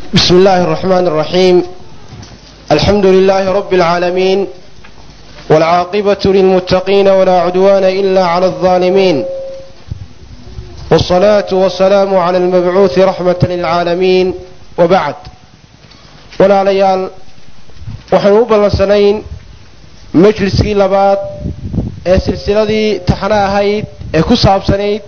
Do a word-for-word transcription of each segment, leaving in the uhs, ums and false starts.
بسم الله الرحمن الرحيم. الحمد لله رب العالمين، والعاقبة للمتقين ولا عدوان إلا على الظالمين، والصلاة والسلام على المبعوث رحمة للعالمين، وبعد. ولا ليال وحنوب السنين مجلس لبات سلسلة تحنا هيد كساب سنيد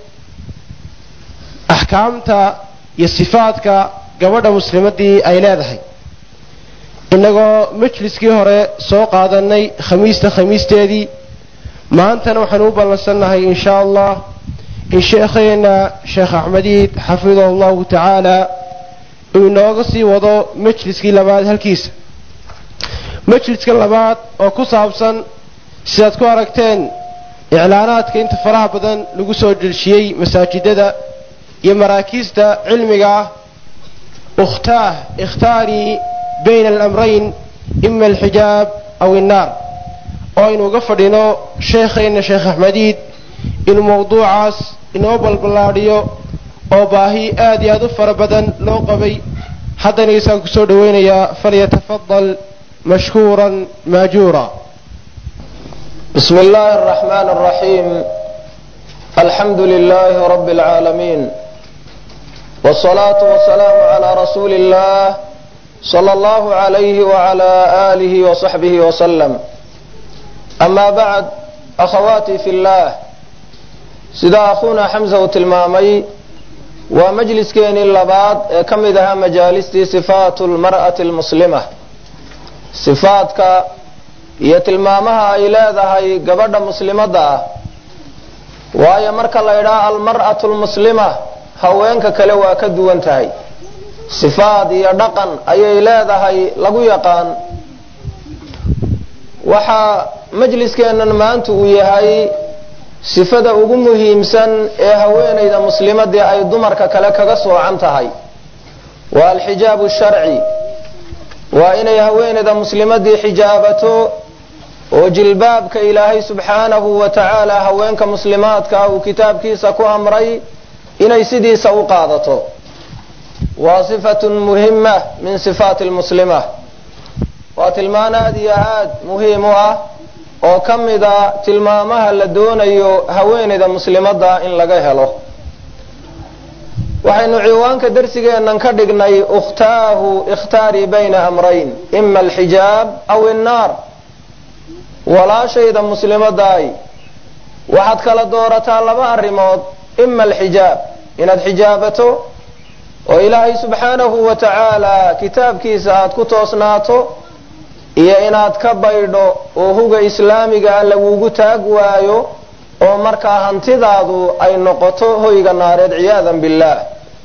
أحكامتا يصفاتك gabadha muslimadii ay leedahay. inagoo majliskii hore soo qaadanay khamiista khamiisteedii, maantana waxaan u ballansanahay insha Allah in sheekheena Sheekh Axmediid xafidahu Allahu ta'ala uu nooga sii wado majliskii labaad halkiisa. majliska labaad oo ku saabsan sidaad ku aragteen iclaanaadka inta faraha badan lagu soo dilshiyay masaajidada iyo maraakiista cilmiga ah. اختاه اختاري بين الأمرين إما الحجاب أو النار. وإنه قفدينو شيخين شيخ أحمديد إنه موضوع عاس إنه بالبلاديو أو باهي آدي أظفر بدن لو قبي حتى نيسان كسود وينيا فليتفضل مشكورا ماجورا. بسم الله الرحمن الرحيم. الحمد لله رب العالمين، والصلاة والسلام على رسول الله صلى الله عليه وعلى آله وصحبه وسلم. أما بعد، أخواتي في الله، سيدا أخونا حمزة وتلمامي ومجلس كين اللباد كم إذا مجالستي صفات المرأة المسلمة. صفاتك يتلمامها إلى ذهي قبض مسلمة دا وهي مركة ليراء المرأة المسلمة haweenka kale waa ka duwan tahay. sifaad iyo dhaqan ayay leedahay lagu yaqaan. waxa majliskeenan maanta uu yahay sifada ugu muhiimsan ee haweeneyda muslimadii ay dumarka kale kaga soocan tahay waa alxijaab sharci. waa inay haweeneyda muslimadii xijaabato oo jilbaabka ilaahay subxaanahu wa ta'ala haweenka muslimaadka uu kitaabkiisa ku amray inay sidiisa u qaadato. waa sifatun muhima min sifaati lmuslima. waa tilmaan aad iyo aad muhiim u ah oo ka mida tilmaamaha la doonayo haweeneyda muslimada in laga helo. waxaynu ciwaanka darsigeennan ka dhignay ukhtaahu ikhtaari bayna amrayn ima alxijaab aw innaar. walaashayda muslimadaay waxaad kala doorataa laba arrimood. ima alxijaab, inaad xijaabato oo ilaahay subxaanahu wa ta'ala kitaabkiisa aad ku toosnaato, iyo inaad ka baydho oo huga islaamiga lagugu taag waayo oo markaa hantidaadu ay noqoto hoyga naareed ciyaadan billaah.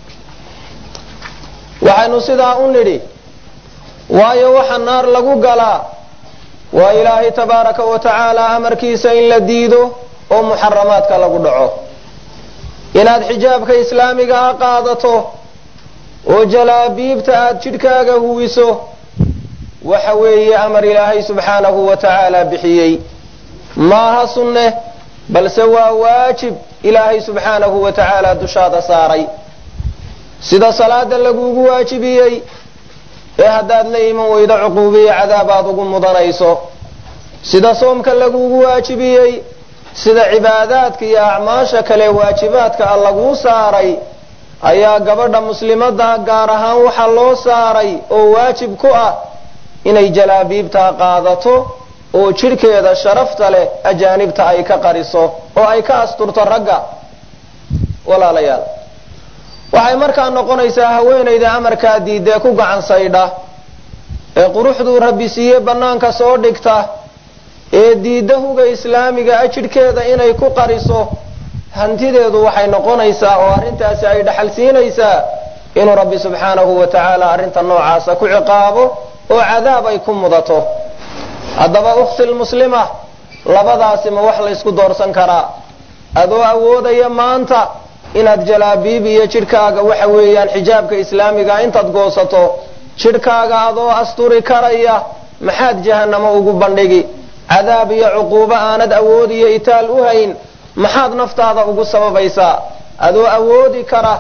waxaynu sidaa u nidhi waayo waxa naar lagu galaa waa ilaahay tabaaraka wa ta'ala amarkiisa in la diido oo muxaramaadka lagu dhaco. inaad xijaabka islaamiga ah qaadato oo jalaabiibta aad jidhkaaga huwiso waxa weeye amar ilaahay subxaanahu wa ta'ala bixiyey. maaha sunne, balse waa waajib ilaahay subxaanahu wa ta'ala dushaada saaray. sida salaada lagugu waajibiyey ee haddaad la iman weydo cuquubiyo cadaab aad ugu mudanayso. sida soomka lagugu waajibiyey, sida cibaadaadka iyo acmaasha kale waajibaadka ah laguu saaray ayaa gabadha muslimada gaar ahaan waxa loo saaray oo waajib ku ah inay jalaabiibta qaadato oo jidhkeeda sharafta leh ajaanibta ay ka qariso oo ay ka asturto ragga. walaalayaal, waxay markaa noqonaysaa haweeneyda amarkaa diidee ku gacan saydha ee quruxduu rabbi siiye bannaanka soo dhigta ee diidda huga islaamiga ah jidhkeeda inay ku qariso, hantideedu waxay noqonaysaa oo arrintaasi ay dhaxal siinaysaa inuu rabbi subxaanahu wa ta'ala arrinta noocaasa ku ciqaabo oo cadaab ay ku mudato. haddaba ukhti lmuslima, labadaasi ma wax la ysku doorsan karaa? adoo awoodaya maanta inaad jalaabiib iyo jidhkaaga waxa weeyaan xijaabka islaamiga intaad goosato jidhkaaga adoo asturi karaya, maxaad jahannamo ugu bandhigi? cadaab iyo cuquubo aanad awood iyo itaal u hayn maxaad naftaada ugu sababaysaa? adoo awoodi kara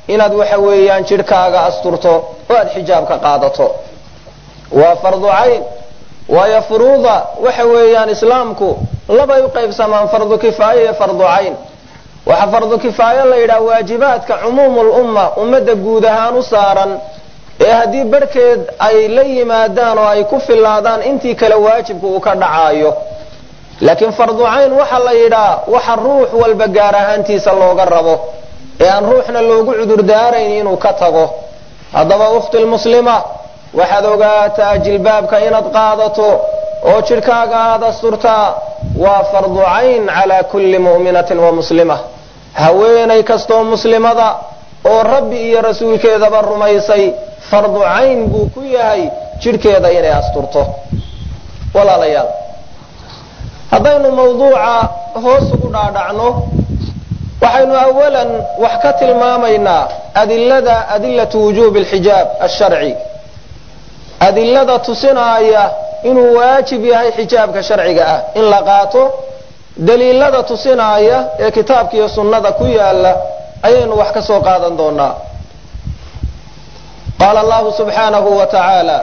inaad waxa weeyaan jidhkaaga asturto oo aad xijaabka qaadato waa fardu cayn waayo furuuda waxa weeyaan islaamku labay u qaybsamaan fardu kifaaya iyo fardu cayn waxa fardu kifaaya la yidhaha waajibaadka cumuumul umma ummadda guud ahaan u saaran ee haddii barhkeed ay la yimaadaan oo ay ku filaadaan intii kale waajibku uu ka dhacaayo laakiin fardu cayn waxa la yidhaa waxa ruux walba gaar ahaantiisa looga rabo ee aan ruuxna loogu cudurdaarayn inuu ka tago haddaba ukhti lmuslima waxaad ogaataa jilbaabka inaad qaadato oo jidhkaaga aad asturtaa waa fardu cayn calaa kulli mu'minatin wa muslima haweenay kastoo muslimada oo rabbi iyo rasuulkeedaba rumaysay fardu cayn buu ku yahay jidhkeeda inay asturto walaalayaal haddaynu mawduuca hoos ugu dhaadhacno waxaynu awalan wax ka tilmaamaynaa adilada adilatu wujuubi alxijaab alsharci adilada tusinaaya inuu waajib yahay xijaabka sharciga ah in la qaato daliilada tusinaaya ee kitaabka iyo sunnada ku yaala ayaynu wax ka soo qaadan doonaa qaala allahu subxaanahu wa tacaala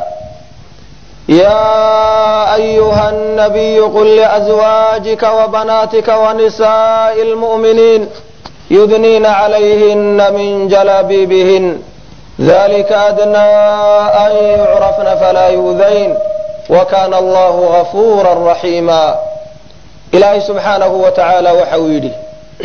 yaa ayuha nabiyu qul liazwaajika wabanaatika wanisaa'i lmu'miniin yudniina calayhina min jalaabiibihin dalika adnaa an yucrafna falaa yu'dayn wakana allahu gafuuran raxiima ilaahay subxaanahu wa tacaala waxa uu yidhi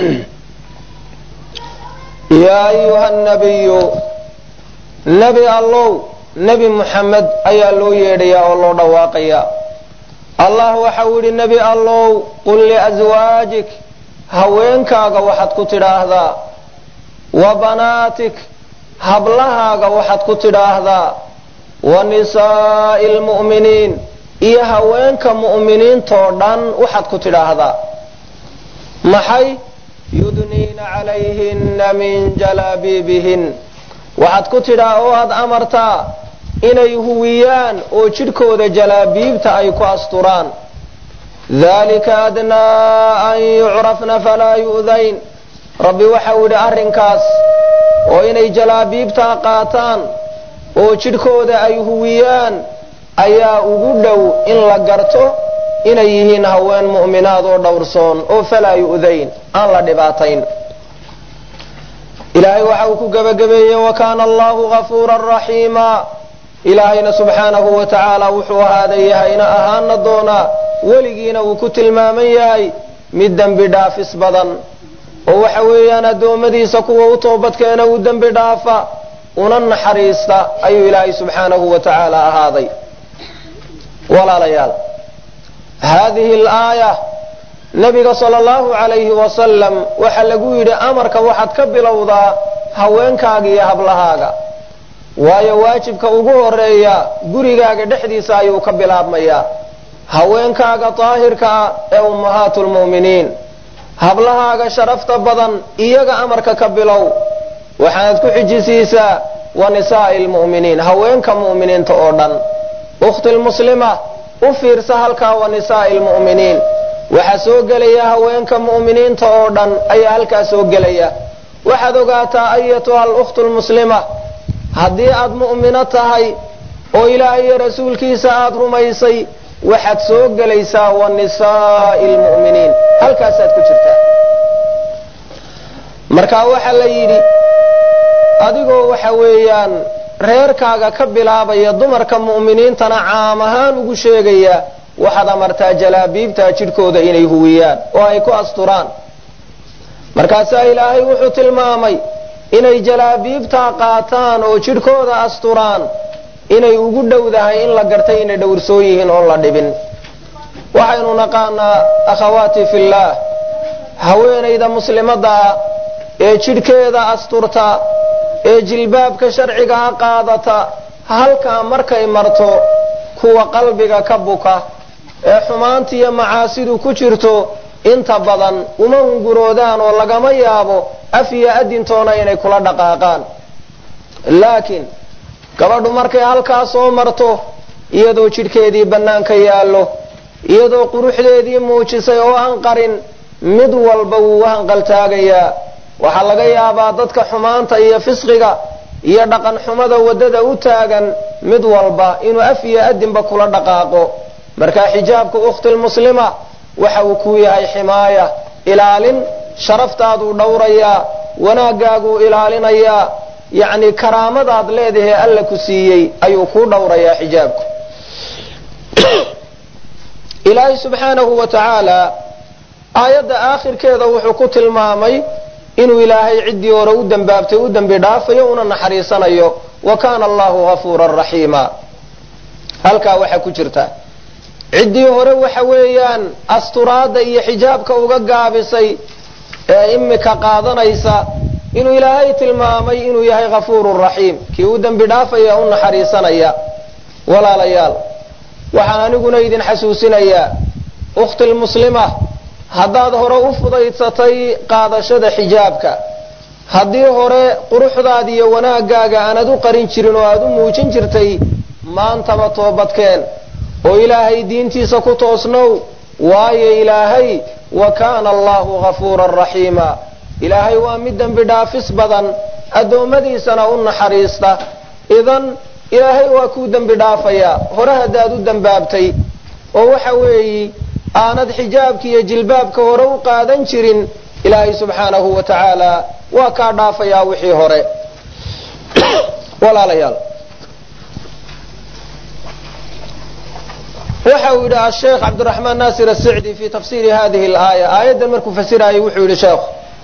yaa ayuha nabiyu nebi allow nebi muxamed ayaa loo yeedhayaa oo loo dhawaaqayaa allah waxa uu yidhi nebi allow qul liaswaajik haweenkaaga waxaad ku tidhaahdaa wa banaatik hablahaaga waxaad ku tidhaahdaa wa nisaa'i lmu'miniin iyo haweenka mu'miniintoo dhan waxaad ku tidhaahdaa maxay yudniina calayhinna min jalaabiibihin waxaad ku tidhaa oo aad amartaa inay huwiyaan oo jidhkooda jalaabiibta ay ku asturaan dalika adnaa an yucrafna falaa yu'dayn rabbi waxa uu yidhi arrinkaas oo inay jalaabiibtaa qaataan oo jidhkooda ay huwiyaan ayaa ugu dhow in la garto inay yihiin haween mu'minaad oo dhowrsoon oo falaa yu'dayn aan la dhibaatayn ilaahay waxa uu ku gebagabeeyey wakaana allahu gafuuran raxiima ilaahayna subxaanahu wa tacaala wuxuu ahaaday yahayna ahaana doonaa weligiina uu ku tilmaaman yahay mid dembi dhaafis badan oo waxa weeyaan addoommadiisa kuwa u toobadkeena uu dembi dhaafa una naxariista ayuu ilaahay subxaanahu wa tacaala ahaaday walaalayaal haadihi alaaya nabiga sala allahu calayhi wasalam waxaa lagu yidhi amarka waxaad ka bilowdaa haweenkaaga iyo hablahaaga waayo waajibka ugu horeeya gurigaaga dhexdiisa ayuu ka bilaabmayaa haweenkaaga daahirka ah ee ummahaatu lmu'miniin hablahaaga sharafta badan iyaga amarka ka bilow waxaad ku xijisiisaa wa nisaa'i lmu'miniin haweenka mu'miniinta oo dhan ukhti lmuslima u fiirsa halkaa wa nisaa'i lmu'miniin waxaa soo gelaya haweenka mu'miniinta oo dhan ayaa halkaa soo gelaya waxaad ogaataa ayatuha alukhtu lmuslima haddii aad mu'mino tahay oo ilaahay iyo rasuulkiisa aad rumaysay waxaad soo gelaysaa wa nisaa'i lmu'miniin halkaasaad ku jirtaa markaa waxaa la yidhi adigoo waxa weeyaan reerkaaga ka bilaabaya dumarka mu'miniintana caam ahaan ugu sheegaya waxaad amartaa jalaabiibtaa jidhkooda inay huwiyaan oo ay ku asturaan markaasaa ilaahay wuxuu tilmaamay inay jalaabiibtaa qaataan oo jidhkooda asturaan inay ugu dhowdahay in la gartay inay dhowrsoon yihiin oon la dhibin waxaynu naqaanaa akhawaati fillaah haweenayda muslimaddaa ee jidhkeeda asturta ee jilbaabka sharcigaa qaadata halkaa markay marto kuwa qalbiga ka buka ee xumaantiiyo macaasidu ku jirto inta badan uma hunguroodaan oo lagama yaabo af iyo adintoona inay kula dhaqaaqaan laakiin gabadhu markay halkaa soo marto iyadoo jidhkeedii bannaanka yaallo iyadoo quruxdeedii muujisay oo aan qarin mid walba wuu hanqaltaagayaa waxaa laga yaabaa dadka xumaanta iyo fisqiga iyo dhaqan xumada waddada u taagan mid walba inuu af iyo adinba kula dhaqaaqo. marka xijaabka ukhtilmuslima waxa uu ku yahay ximaaya, ilaalin, sharaftaaduu dhowrayaa, wanaagaaguu ilaalinayaa, yacni karaamadaad leedahay alla ku siiyey ayuu kuu dhowrayaa xijaabku. ilaahay subxaanahu wa tacaala aayadda aakhirkeeda wuxuu ku tilmaamay inuu ilaahay ciddii hore u dembaabtay u dembi dhaafayo una naxariisanayo, wa kaana allahu ghafuuran raxiima. halkaa waxaa ku jirta ciddii hore waxa weeyaan asturaadda iyo xijaabka uga gaabisay ee imika qaadanaysa inuu ilaahay tilmaamay inuu yahay ghafuurun raxiim, kii u dembi dhaafaya u naxariisanaya. walaalayaal, waxaan aniguna idin xasuusinayaa ukhtilmuslima, haddaad hore u fudaysatay qaadashada xijaabka, haddii hore quruxdaada iyo wanaagaaga aanad u qarin jirin oo aad u muujin jirtay, maantaba toobadkeen oo ilaahay diintiisa ku toosnow, waayo ilaahay wa kaana allahu ghafuuran raxiima, ilaahay waa mid dembi dhaafis badan, addoommadiisana u naxariista. idan ilaahay waa kuu dembi dhaafayaa hore haddaad u dembaabtay oo waxa weeyi aanad xijaabka iyo jilbaabka hore u qaadan jirin, ilaahay subxaanahu wa tacaala waa kaa dhaafayaa wixii hore. walaalayaal, waxa uu yidhi asheekh cabdiraxmaan naasir asicdi fi tafsiiri hadihi alaaya, aayaddan markuu fasirayay wuxuu yidhi sheekhu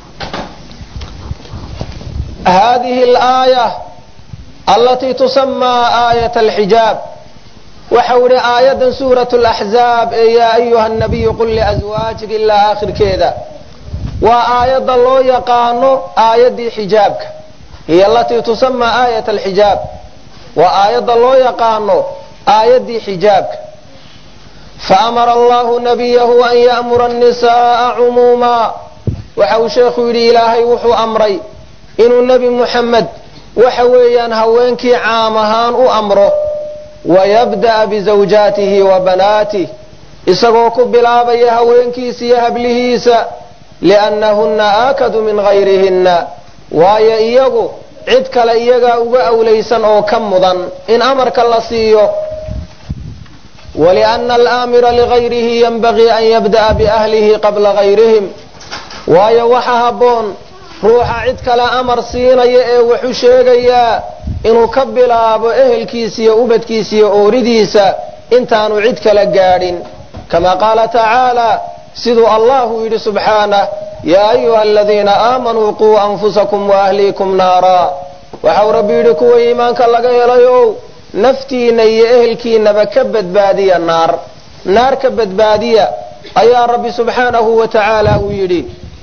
hadihi alaaya alatii tusamaa aayat alxijaab, waxa uu yidhi aayaddan suurat laxzaab ee yaa ayuha nabiyu qul liazwaajika ilaa aakhirkeeda waa aayadda loo yaqaano aayaddii xijaabka, hiya alatii tusamaa aayat alxijaab, waa aayadda loo yaqaano aayaddii xijaabka. faamara allahu nabiyahu an ya'mura annisaaa cumuuma, waxa uu sheekhu yidhi ilaahay wuxuu amray inuu nebi muxamed waxa weeyaan haweenkii caam ahaan u amro, wayabda'a bizawjaatihi wa banaatih, isagoo ku bilaabaya haweenkiisa iyo hablihiisa, liannahunna aakadu min gayrihinna, waayo iyagu cid kale iyagaa uga awlaysan oo ka mudan in amarka la siiyo. walianna alaamira ligayrihi yanbagii an yabda'a biahlihi qabla gayrihim, waayo waxa habboon ruuxa cid kale amar siinaya ee wuxuu sheegayaa inuu ka bilaabo ehelkiisa iyo ubadkiisa iyo ooridiisa intaanu cid kale gaadhin. kama qaala tacaala, siduu allahu yidhi subxaanah, yaa ayuha aladiina aamanuu quu anfusakum waahliikum naara, waxau rabbi yidhi kuwa iimaanka laga helayow naftiina iyo ehelkiinaba ka badbaadiya naar, naar ka badbaadiya ayaa rabbi subxaanahu wa tacaala uu yidhi.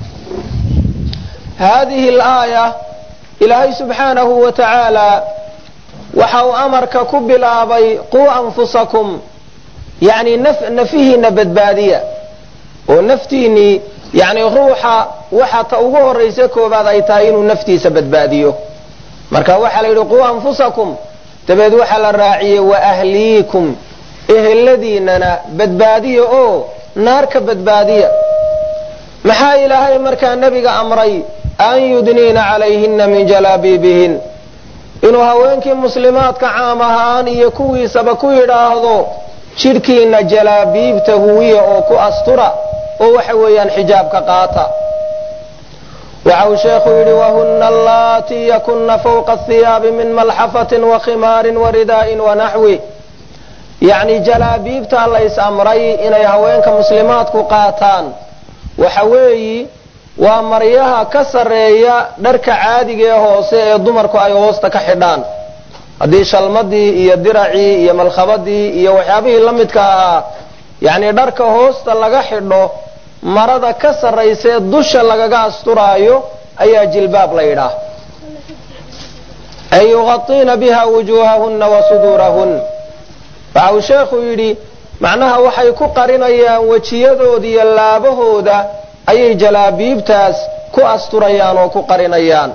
hadihi alaaya, ilaahay subxaanahu wa tacaala waxa uu amarka ku bilaabay quu anfusakum, yani nafihiina badbaadiya, oo naftiinii yani ruuxa waxa ta ugu horaysa koobaad ay tahay inuu naftiisa badbaadiyo. marka waxaa la yidhi quu anfusakum, dabeed waxaa la raaciyey wa ahliikum, eheladiinana badbaadiya oo naar ka badbaadiya. maxaa ilaahay markaa nebiga amray an yudniina calayhina min jalaabiibihin, inuu haweenkii muslimaadka caam ahaan iyo kuwiisaba ku yidhaahdo jidhkiina jalaabiibta huwiya oo ku astura oo waxa weeyaan xijaabka qaata. waxa uu sheekhu yidhi wahuna allaatii yakuna fawqa athiyaabi min malxafatin wa khimaarin wa ridaa'in wa naxwi, yacni jalaabiibta lays amray inay haweenka muslimaadku qaataan waxa weeyi waa maryaha ka sarreeya dharka caadiga ee hoose ee dumarku ay hoosta ka xidhaan. haddii shalmadii iyo diracii iyo malkhabadii iyo waxyaabihii la midka ahaa yacni dharka hoosta laga xidho, marada ka sarraysa ee dusha lagaga asturaayo ayaa jilbaab la yidhaah. ay yughatiina biha wujuuhahunna wa suduurahun, waxa uu sheekhu yidhi macnaha waxay ku qarinayaan wejiyadooda iyo laabahooda ayay jalaabiibtaas ku asturayaan oo ku qarinayaan.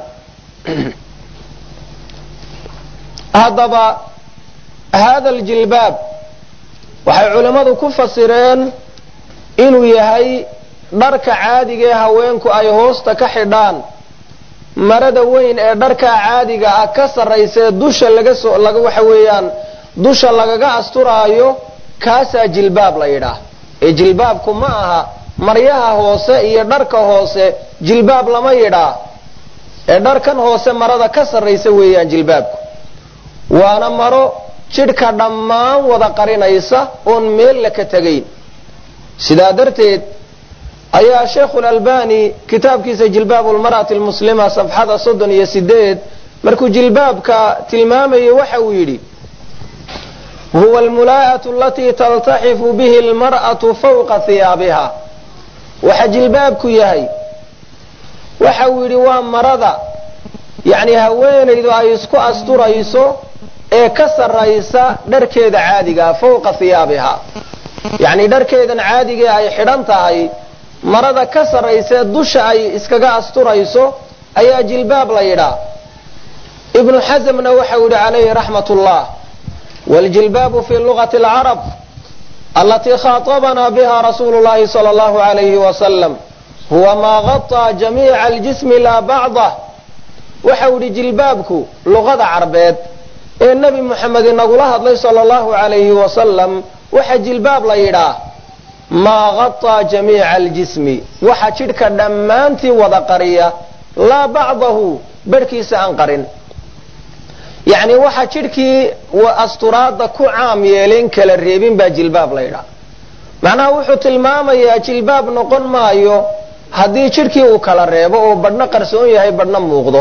haddaba hada aljilbaab waxay culimmadu ku fasireen inuu yahay dharka caadiga ee haweenku ay hoosta ka xidhaan marada weyn ee dharka caadiga ah ka sarraysa dusha laga soo laga waxa weeyaan dusha lagaga asturaayo kaasaa jilbaab la yidhaah ee jilbaabku ma aha maryaha hoose iyo dharka hoose jilbaab lama yidhaah ee dharkan hoose marada ka sarraysa weeyaan jilbaabku waana maro jidhka dhammaan wada qarinaysa oon meel la ka tegayn sidaa darteed ayaa sheekhu lalbani kitaabkiisa jilbaabu lmar'ati almuslima safxada soddon iyo sideed markuu jilbaabka tilmaamayay waxa uu yidhi huwa almulaa'atu alatii taltaxifu bihi almar'atu fawqa hiyaabiha waxa jilbaabku yahay waxa uu yidhi waa marada yacni haweenaydu ay isku asturayso ee ka sarraysa dharkeeda caadigaa fawqa hiyaabiha yacni dharkeedan caadigee ay xidhan tahay marada ka sarraysae dusha ay iskaga asturayso ayaa jilbaab la yidhaa ibnu xasamna waxau yidhi calayhi raxmat ullah waljilbaabu fi lugati alcarab alatii khaaطabanaa biha rasuulu llahi sala allahu alayhi wasalam huwa maa gaطaa jamiica aljismi laa bacdah waxau yidhi jilbaabku luqada carbeed ee nebi moxamed inagula hadlay sala allahu alayhi wasalam waxa jilbaab la yidhaa maa gaطaa jamiica aljismi waxa jidhka dhammaantii wada qariya laa bacdahu barhkiisa aan qarin yacni waxa jidhkii asturaadda ku caam yeelayn kala reebin baa jilbaab la yidhaa macnaha wuxuu tilmaamayaa jilbaab noqon maayo haddii jidhkii uu kala reebo oo badhna qarsoon yahay badhna muuqdo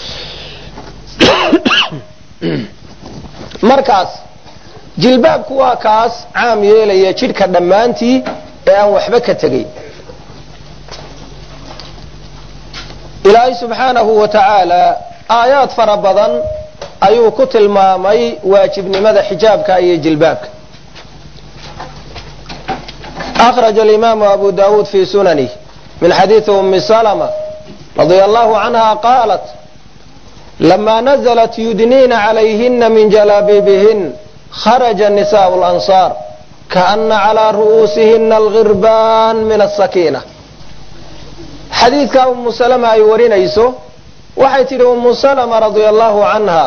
markaas jilbaabku waa kaas caam yeelaya jidhka dhammaantii ee aan waxba ka tegay ilaahay subxaanahu wa tacaala aayaad fara badan ayuu ku tilmaamay waajibnimada xijaabka iyo jilbaabka akhraja alimaamu abu daawuud fi sunanih min xadiidi ummi salama radia allahu canha qaalat lama naزlat yudniina calayhina min jalaabibihin kharaja nisaءu اlansaar kaana calىa ru'uusihina algirbaan min asakiina xadiidkaa ummu salama ay warinayso waxay tidhi ummu salama radia allahu canha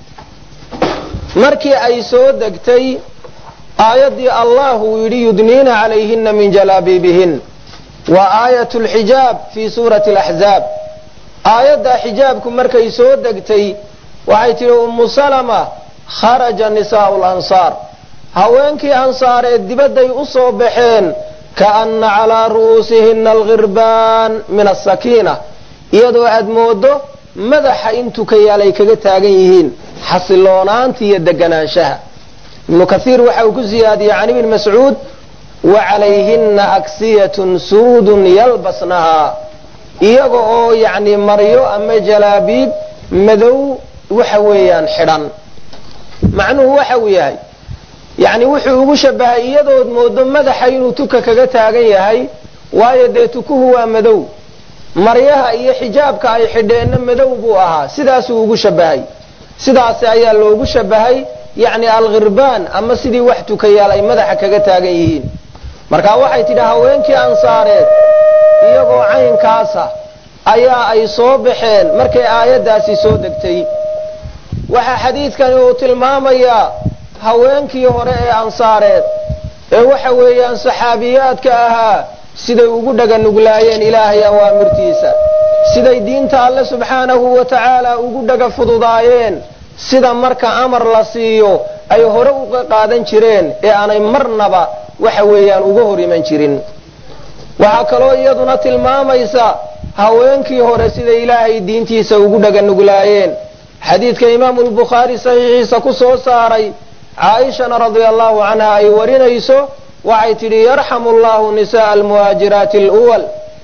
markii ay soo degtay aayaddii allah uu yidhi yudniina calayhina min jalaabibihin waa aayat lxijaab fii suurati alaxzaab aayaddaa xijaabku markay soo degtay waxay tidhi ummu salama kharaja nisaa'u lansaar haweenkii ansaareed dibadday u soo baxeen kaana calaa ru'uusihina algirbaan min asakiina iyadoo aad moodo madaxa intuu ka yaalay kaga taagan yihiin xasiloonaanta iyo deganaanshaha ibnu kaiir waxa uu ku siyaadiyey can ibni mascuud wa calayhina aksiyatun suudun yalbasnahaa iyaga oo yacni maryo ama jalaabiib madow waxa weeyaan xidhan macnuhu waxa uu yahay yacni wuxuu ugu shabahay iyadood moodo madaxa inuu tuka kaga taagan yahay waayo dee tukuhu waa madow maryaha iyo xijaabka ay xidheenna madow buu ahaa sidaasuu ugu shabahay sidaasi ayaa loogu shabahay yacni algirbaan ama sidii wax tukayaal ay madaxa kaga taagan yihiin markaa waxay tidhi haweenkii ansaareed iyagoo caynkaasa ayaa ay soo baxeen markay aayaddaasi soo degtay waxaa xadiidkani uu tilmaamayaa haweenkii hore ee ansaareed ee waxa weeyaan saxaabiyaadka ahaa siday ugu dhaganuglaayeen ilaahay awaamirtiisa siday diinta alle subxaanahu wa tacaala ugu dhaga fududaayeen sida marka amar la siiyo ay hore uga qaadan jireen ee aanay marnaba waxa weeyaan uga hor iman jirin waxaa kaloo iyaduna tilmaamaysa haweenkii hore siday ilaahay diintiisa ugu dhaganuglaayeen xadiidka imaamu lbukhaari saxiixiisa ku soo saaray caaishana radia allahu canha ay warinayso waxay tidhi yarxamu allahu nisaءa almuhaajiraati اlأwal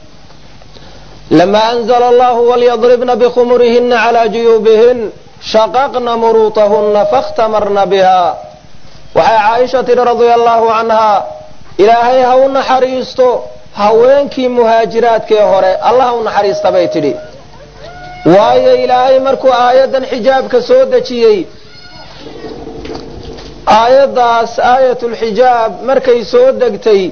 lama anzla allahu walyadribna bikhumurihina calى juyuubihin shaqaqna muruutahuna faاkhtamarna biha waxay caaisha tidhi radia allahu canha ilaahay ha u naxariisto haweenkii muhaajiraadkee hore allah ha u naxariista bay tidhi waayo ilaahay markuu aayaddan xijaabka soo dejiyey aayaddaas aayatulxijaab markay soo degtay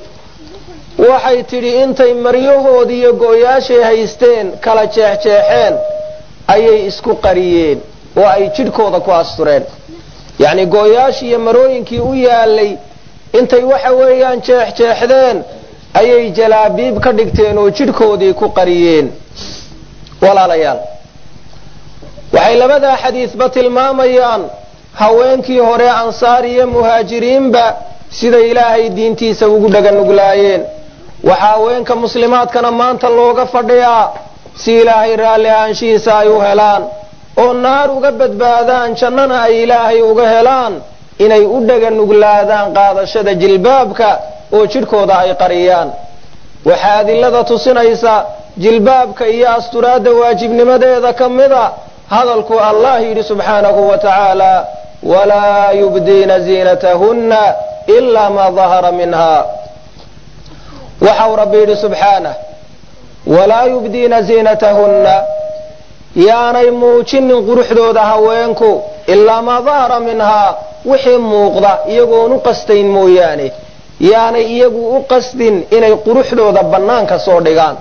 waxay tidhi intay maryahoodii iyo go-yaashay haysteen kala jeexjeexeen ayay isku qariyeen oo ay jidhkooda ku astureen yacni gooyaashii iyo marooyinkii u yaalay intay waxa weeyaan jeexjeexdeen ayay jalaabiib ka dhigteen oo jidhkoodii ku qariyeen walaalayaal waxay labadaa xadiisba tilmaamayaan haweenkii hore ansaar iyo muhaajiriinba sida ilaahay diintiisa ugu dhaganuglaayeen waxaa haweenka muslimaadkana maanta looga fadhiyaa si ilaahay raalli ahaanshihiisa ay u helaan oo naar uga badbaadaan jannana ay ilaahay uga helaan inay u dhaganuglaadaan qaadashada jilbaabka oo jidhkooda ay qariyaan waxaa adilada tusinaysa jilbaabka iyo asturaadda waajibnimadeeda ka mida hadalku allah yidhi subxaanahu wa tacaala walaa yubdiina ziinatahunna ilaa maa dahara minha waxau rabbi yidhi subxaanah walaa yubdiina ziinatahunna yaanay muujinin quruxdooda haweenku ilaa maa dahara minhaa wixii muuqda iyagoon u qastayn mooyaane yaanay iyagu u qasdin inay quruxdooda bannaanka soo dhigaan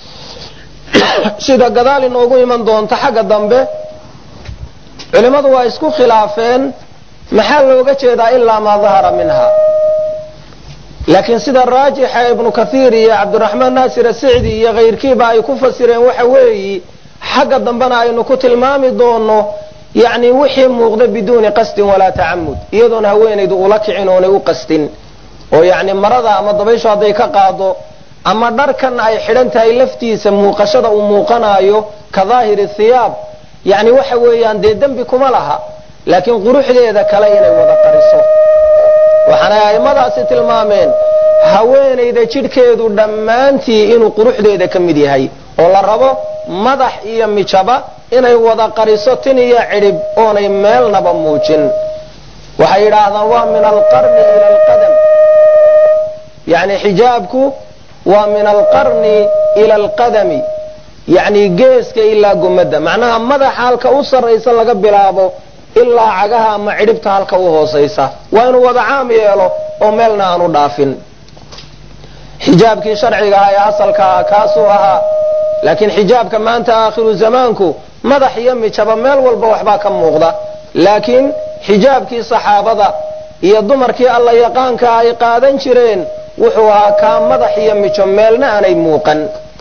sida gadaal inoogu iman doonta xagga dambe culimmadu waa isku khilaafeen maxaa looga jeedaa ilaa maa dahara minha laakiin sida raajixa ibnu kathiir iyo cabdiraxmaan naasir asicdi iyo kayrkiiba ay ku fasireen waxa weeyi xagga dambena aynu ku tilmaami doono yacni wixii muuqda biduuni qasdin walaa tacamud iyadoon haweenaydu ula kicin oonay u qasdin oo yacni marada ama dabayshu hadday ka qaado ama dharkan ay xidhan tahay laftiisa muuqashada uu muuqanaayo ka daahiri thiyaab yacni waxa weeyaan dee dembi kuma laha laakiin quruxdeeda kale inay wada qariso waxaanay a'immadaasi tilmaameen haweenayda jidhkeedu dhammaantii inuu quruxdeeda ka mid yahay oo la rabo madax iyo mijaba inay wada qariso tin iyo cidhib oonay meelnaba muujin waxay yidhaahdaan waa min alqarni ila alqadam yacni xijaabku waa min alqarni ila alqadami yacni geeska ilaa gumadda macnaha madaxa halka u sarraysa laga bilaabo ilaa cagaha ama cidhibta halka u hoosaysa waa inuu wada caam yeelo oo meelna aanu dhaafin xijaabkii sharciga ah ee asalka ah kaasuu ahaa laakiin xijaabka maanta aakhiru zamaanku madax iyo mijaba meel walba waxbaa ka muuqda laakiin xijaabkii saxaabada iyo dumarkii alla yaqaanka ay qaadan jireen wuxuu ahaa kaa madax iyo mijo meelna aanay muuqan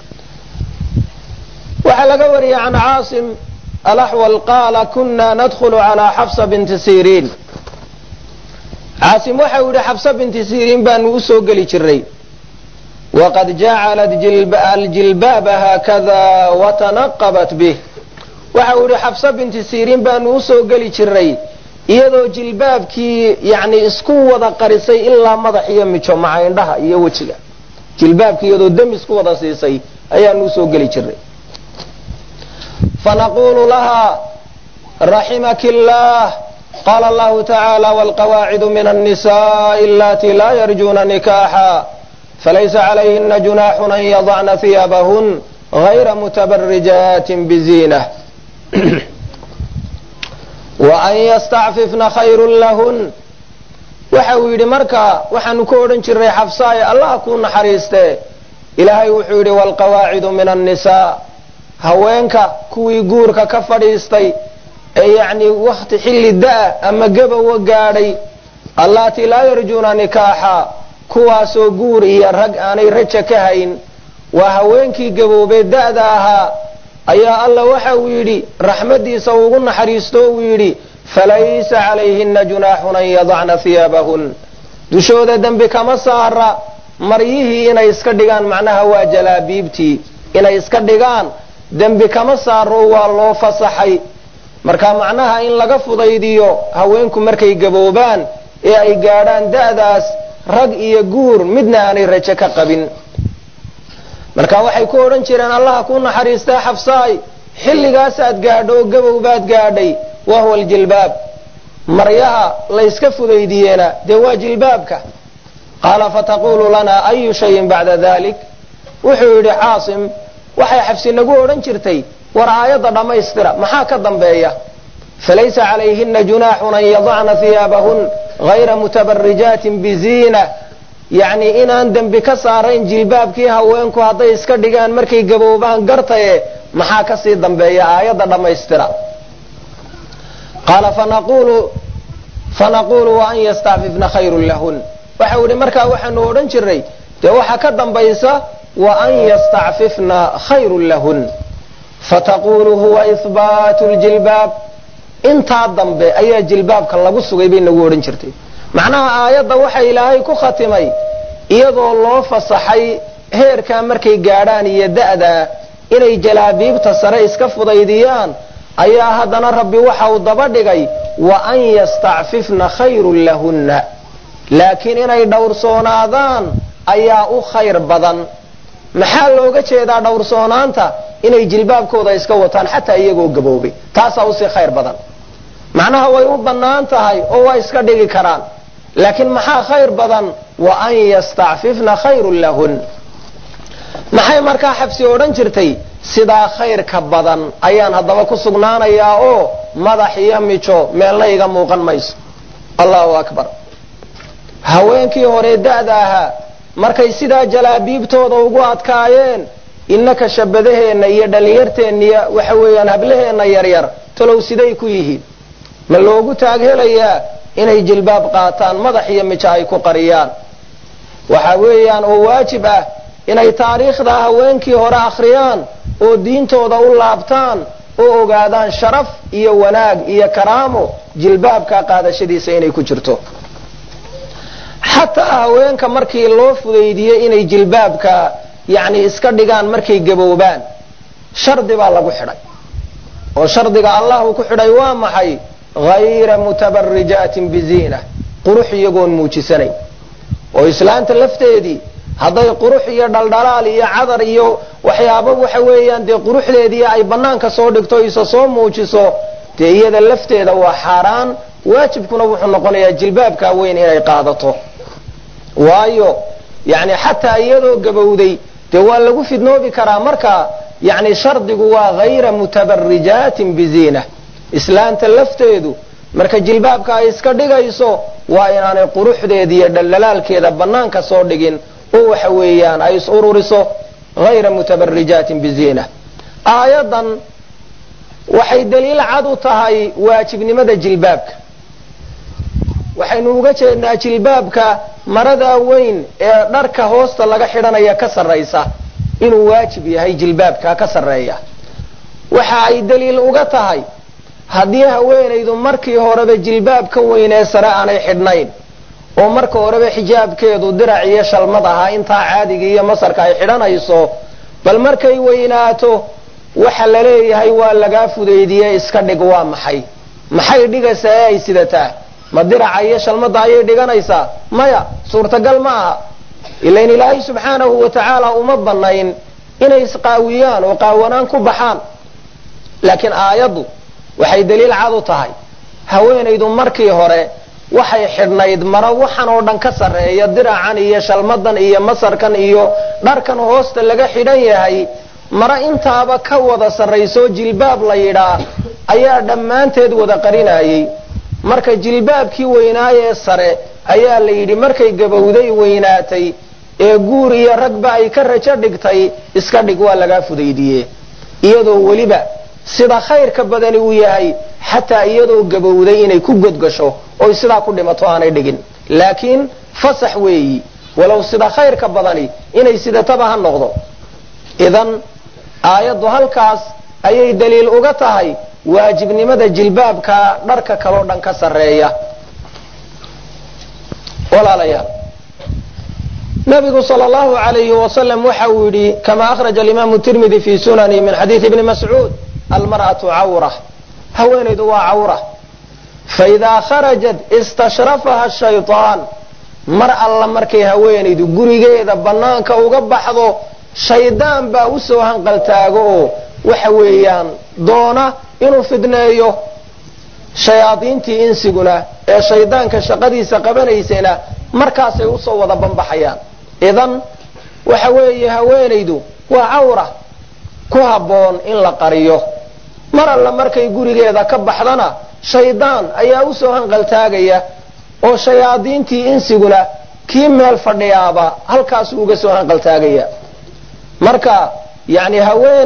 waxaa laga wariyay can caasim alaxwal qaala kuna nadkhulu calaa xafsa binti siriin caasim waxa uu yidhi xafsa binti siriin baanu u soo geli jirnay waqad jacalat aljilbaaba haakada watanaqabat bih waxa uu yidhi xafsa binti siriin baanu u soo geli jirnay iyadoo jilbaabkii yacni isku wada qarisay ilaa madax iyo mijo maca indhaha iyo wejiga jilbaabkii iyadoo dam isku wada siisay ayaanu usoo geli jirnay fanaqulu laha raximaki اllah qaala allahu tacaala wاlqawaacidu min الnisaءi allati laa yarjuna nikaxa falaysa calayhina junaxun an yadacna hiyaabahun غayra mutabarijatin bziinة waan yastacfifna khayru lahun waxa uu yidhi markaa waxaanu ku odhan jirnay xafsaaye allah kuu naxariiste ilaahay wuxuu yidhi waalqawaacidu min annisaa haweenka kuwii guurka ka fadhiistay ee yacni wakti xilli da-a ama gabowa gaadhay allaatii laa yarjuuna nikaaxa kuwaasoo guur iyo rag aanay raja ka hayn waa haweenkii gaboobee da-da ahaa ayaa alla waxa uu yidhi raxmadiisa ugu naxariisto uu yidhi falaysa calayhina junaaxun an yadacna hiyaabahun dushooda dembi kama saara maryihii inay iska dhigaan macnaha waa jalaabiibtii inay iska dhigaan dembi kama saaro waa loo fasaxay marka macnaha in laga fudaydiyo haweenku markay gaboobaan ee ay gaadhaan da-daas rag iyo guur midna aanay rajo ka qabin marka waxay ku odhan jireen allaha kuu naxariistaa xafsaay xilligaasaad gaadho oo gabow baad gaadhay wahuwa aljilbaab maryaha layska fudaydiyeena dee waa jilbaabka qaala fataqulu lanaa ayu shayin bacda dalik wuxuu yidhi caasim waxay xabsi nagu odhan jirtay war aayadda dhammaystira maxaa ka dambeeya falaysa calayhina junaaxun an yadacna hiyaabahun hayra mutabarijaatin biziina yacni inaan dembi ka saarayn jilbaabkii haweenku hadday iska dhigaan markay gaboobaan gartaye maxaa ka sii dambeeya aayadda dhammaystira qaala fanaqulu fanaqulu wa an yastacfifna khayrun lahun waxa uu yidhi markaa waxaanu odhan jirnay dee waxaa ka dambaysa wa an yastacfifna khayrun lahun fataqulu huwa ihbaatu ljilbaab intaa dambe ayaa jilbaabka lagu sugay bay nagu odhan jirtay macnaha aayadda waxa ilaahay ku khatimay iyadoo loo fasaxay heerkaa markay gaadhaan iyo da'daa inay jalaabiibta sare iska fudaydiyaan ayaa haddana rabbi waxa uu daba dhigay wa an yastacfifna khayrun lahunna laakiin inay dhowrsoonaadaan ayaa u khayr badan maxaa looga jeedaa dhowrsoonaanta inay jilbaabkooda iska wataan xataa iyagoo gaboobay taasaa usii khayr badan macnaha way u bannaan tahay oo waa iska dhigi karaan laakiin maxaa khayr badan wa an yastacfifna khayrun lahun maxay markaa xabsi odhan jirtay sidaa khayrka badan ayaan haddaba ku sugnaanayaa oo madax iyo mijo meelna iga muuqan mayso allahu akbar haweenkii hore da'da ahaa markay sidaa jalaabiibtooda ugu adkaayeen innaka shabadaheenna iyo dhallinyarteenniya waxa weeyaan hablaheenna yaryar talow siday ku yihiin ma loogu taaghelayaa inay jilbaab qaataan madax iyo mijo ay ku qariyaan waxa weeyaan oo waajib ah inay taariikhda haweenkii hore akhriyaan oo diintooda u laabtaan oo ogaadaan sharaf iyo wanaag iyo karaamo jilbaabka qaadashadiisa inay ku jirto xataa haweenka markii loo fudaydiyey inay jilbaabka yacni iska dhigaan markay gaboobaan shardi baa lagu xidhay oo shardiga allah uu ku xidhay waa maxay hayra mutabarijaatin biziina qurux iyagoon muujisanayn oo islaanta lafteedii hadday qurux iyo dhaldhalaal iyo cadar iyo waxyaabo waxa weeyaan dee quruxdeedii ay banaanka soo dhigto isa soo muujiso dee iyada lafteeda waa xaaraan waajibkuna wuxuu noqonayaa jilbaabkaa weyn inay qaadato waayo yani xataa iyadoo gabowday dee waa lagu fidnoobi karaa marka yani shardigu waa hayra mutabarijaatin biziina islaanta lafteedu marka jilbaabka ay iska dhigayso waa inaanay quruxdeeda iyo dhaldhalaalkeeda banaanka soo dhigin oo waxa weeyaan ay is ururiso hayra mutabarijaatin biziina aayadan waxay daliil cad u tahay waajibnimada jilbaabka waxaynu uga jeednaa jilbaabka marada weyn ee dharka hoosta laga xidhanaya ka sarraysa inuu waajib yahay jilbaabka ka sarreeya waxa ay daliil uga tahay haddii haweenaydu markii horeba jilbaabka weyn ee sare aanay xidhnayn oo marka horeba xijaabkeedu dirac iyo shalmad ahaa intaa caadiga iyo masarka ay xidhanayso bal markay weynaato waxa la leeyahay waa lagaa fudaydiyey iska dhig waa maxay maxay dhigaysaa ee ay sidataa ma diraca iyo shalmada ayay dhiganaysaa maya suurtagal ma aha ilain ilaahay subxaanahu wa tacaala uma banayn inay isqaawiyaan oo qaawanaan ku baxaan laakiin aayaddu waxay daliil cad u tahay haweenaydu markii hore waxay xidhnayd maro waxan oo dhan ka sarreeya diracan iyo shalmadan iyo masarkan iyo dharkan hoosta laga xidhan yahay maro intaaba ka wada sarrayso jilbaab la yidhaa ayaa dhammaanteed wada qarinayay marka jilbaabkii weynaayee sare ayaa la yidhi markay gabowday weynaatay ee guur iyo ragba ay ka rajo dhigtay iska dhig waa lagaa fudaydiye iyadoo weliba sida khayrka badani uu yahay xataa iyadoo gabowday inay ku godgasho oy sidaa ku dhimato aanay dhigin laakiin fasax weeyi walow sida khayrka badani inay sidataba ha noqdo idan aayaddu halkaas ayay daliil uga tahay waajibnimada jilbaabka dharka kaloo dhan ka sarreeya walaalayaal nabigu sal allahu alayhi wasalam waxa uu yidhi kama akhraja alimaamu tirmidi fi sunani min xadiidi ibni mascuud almar'atu cawra haweenaydu waa cawra faidaa kharajat istashrafaha shayطaan mar alla markay haweenaydu gurigeeda banaanka uga baxdo shaydaan baa usoo hanqaltaago oo waxa weeyaan doona inuu fidneeyo shayaadiintii insiguna ee shaydaanka shaqadiisa qabanaysayna markaasay usoo wada banbaxayaan idan waxa weeye haweenaydu waa cawra ku habboon in la qariyo mar alla markay gurigeeda ka baxdana shaydaan ayaa usoo hanqaltaagaya oo shayaadiintii insiguna kii meel fadhiyaaba halkaasuu uga soo hanqaltaagaya marka yani haweenay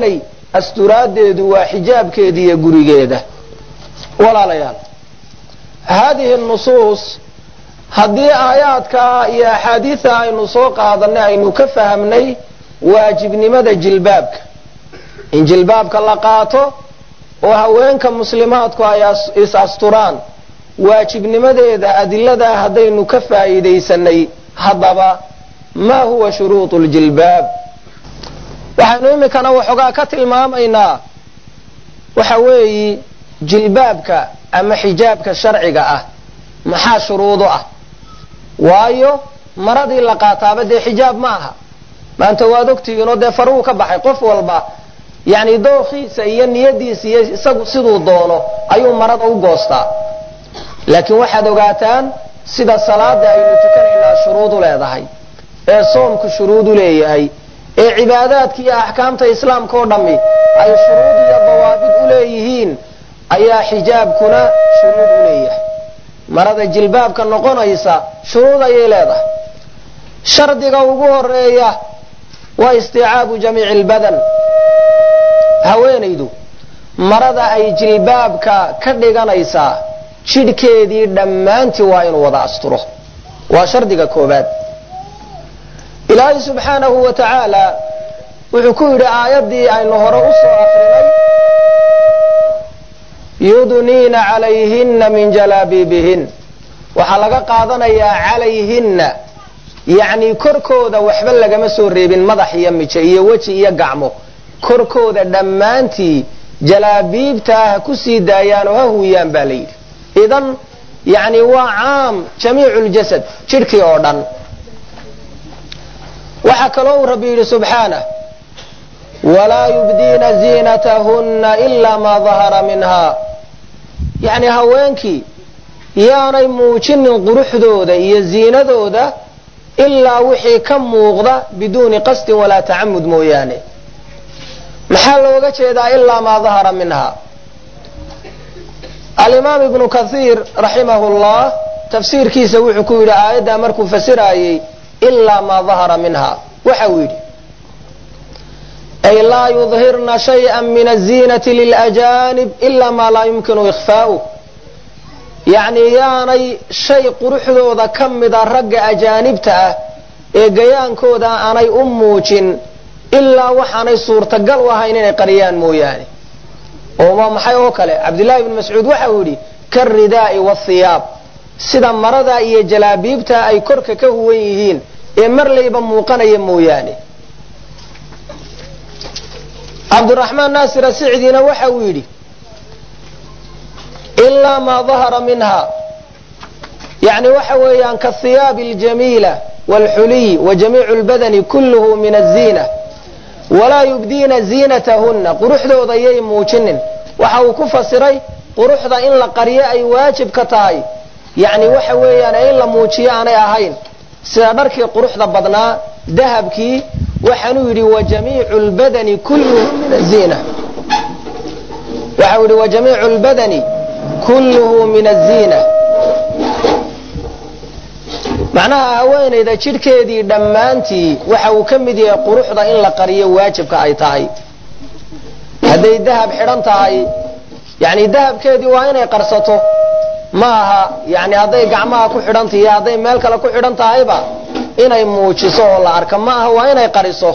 asturaaddeedu waa xijaabkeeda iyo gurigeeda. walaalayaal, haadihi nusuus haddii aayaadka iyo axaadiida aynu soo qaadanay aynu ka fahamnay waajibnimada jilbaabka, in jilbaabka la qaato oo haweenka muslimaadku ay is asturaan, waajibnimadeeda adiladaa haddaynu ka faa'iidaysanay, haddaba maa huwa shuruudu ljilbaab? waxaynu iminkana waxoogaa ka tilmaamaynaa waxa weeyi jilbaabka ama xijaabka sharciga ah maxaa shuruudo ah. waayo maradii la qaataaba dee xijaab ma aha. maanta waad ogtihiinoo dee faruhu ka baxay, qof walba yani dookhiisa iyo niyadiisa iyo isagu siduu doono ayuu marada u goostaa. laakiin waxaad ogaataan sida salaada aynu tukanaynaa shuruudu leedahay, ee soomku shuruudu leeyahay, ee cibaadaadka iyo axkaamta islaamka oo dhammi ay shuruud iyo dawaabid u leeyihiin, ayaa xijaabkuna shuruud u leeyahay. marada jilbaabka noqonaysa shuruud ayay leedahay. shardiga ugu horeeya waa istiicaabu jamiici lbadan. haweenaydu marada ay jilbaabka ka dhiganaysaa jidhkeedii dhammaantii waa inuu wada asturo, waa shardiga koobaad. ilaahay subxaanahu wa tacaala wuxuu ku yidhi aayaddii aynu hore u soo akrinay, yudniina calayhinna min jalaabiibihin. waxaa laga qaadanayaa calayhinna, yacni korkooda waxba lagama soo reebin, madax iyo mijo iyo weji iyo gacmo, korkooda dhammaantii jalaabiibtaa ha ku sii daayaan oo ha huuyaan baa la yidhi. idan yani waa caam jamiicu ljasad, jidhkii oo dhan. waxaa kaloo uu rabbi yidhi subxaanah, walaa yubdiina ziinatahunna ilaa maa dahara minha. yacni haweenkii yaanay muujinin quruxdooda iyo ziinadooda ilaa wixii ka muuqda biduuni qasdin walaa tacamud mooyaane. maxaa looga jeedaa ilaa maa dahara minha? alimaam ibnu kathiir raximahu llah tafsiirkiisa wuxuu ku yidhi aayaddaa markuu fasiraayey ilaa maa dahara minha, waxa uu yidhi ay laa yudhirna shayئa min aziinati lilajaanib ila maa laa yumkinu ikhfaa'uh. yacni yaanay shay quruxdooda ka mida ragga ajaanibta ah ee gayaankooda aanay u muujin ilaa waxaanay suurtagal u ahayn inay qariyaan mooyaane. oo waa maxay oo kale? cabdillaahi ibnu mascuud waxa uu yidhi karidaa'i waathiyaab, sida marada iyo jalaabiibta ay korka ka huwan yihiin ee marlayba muuqanaya mooyaane. cabduraxmaan naasir asicdiina waxa uu yidhi ilaa maa dahara minha, yani waxa weeyaan kaahiyaabi aljamiila waalxuliy wa jamiicu lbadani kulluhu min aziina walaa yubdiina ziinatahunna. quruxdooda yay muujinin. waxa uu ku fasiray quruxda in la qaryo ay waajib ka tahay, yani waxa weeyaan in la muujiyo aanay ahayn. sida dharkii quruxda badnaa, dahabkii, waxaanuu yidhi wajamiicu lbadani kulluhu min aziina. waxau yidhi wajamiicu lbadani kulluhu min aziina. macnaha haweenayda jidhkeedii dhammaantii waxa uu ka mid yahay quruxda in la qariyo waajibka ay tahay. hadday dahab xidhan tahay, yani dahabkeedii waa inay qarsato, ma aha yani hadday gacmaha ku xidhantahy iyo hadday meel kale ku xidhan tahayba inay muujiso oo la arka, ma aha, waa inay qariso.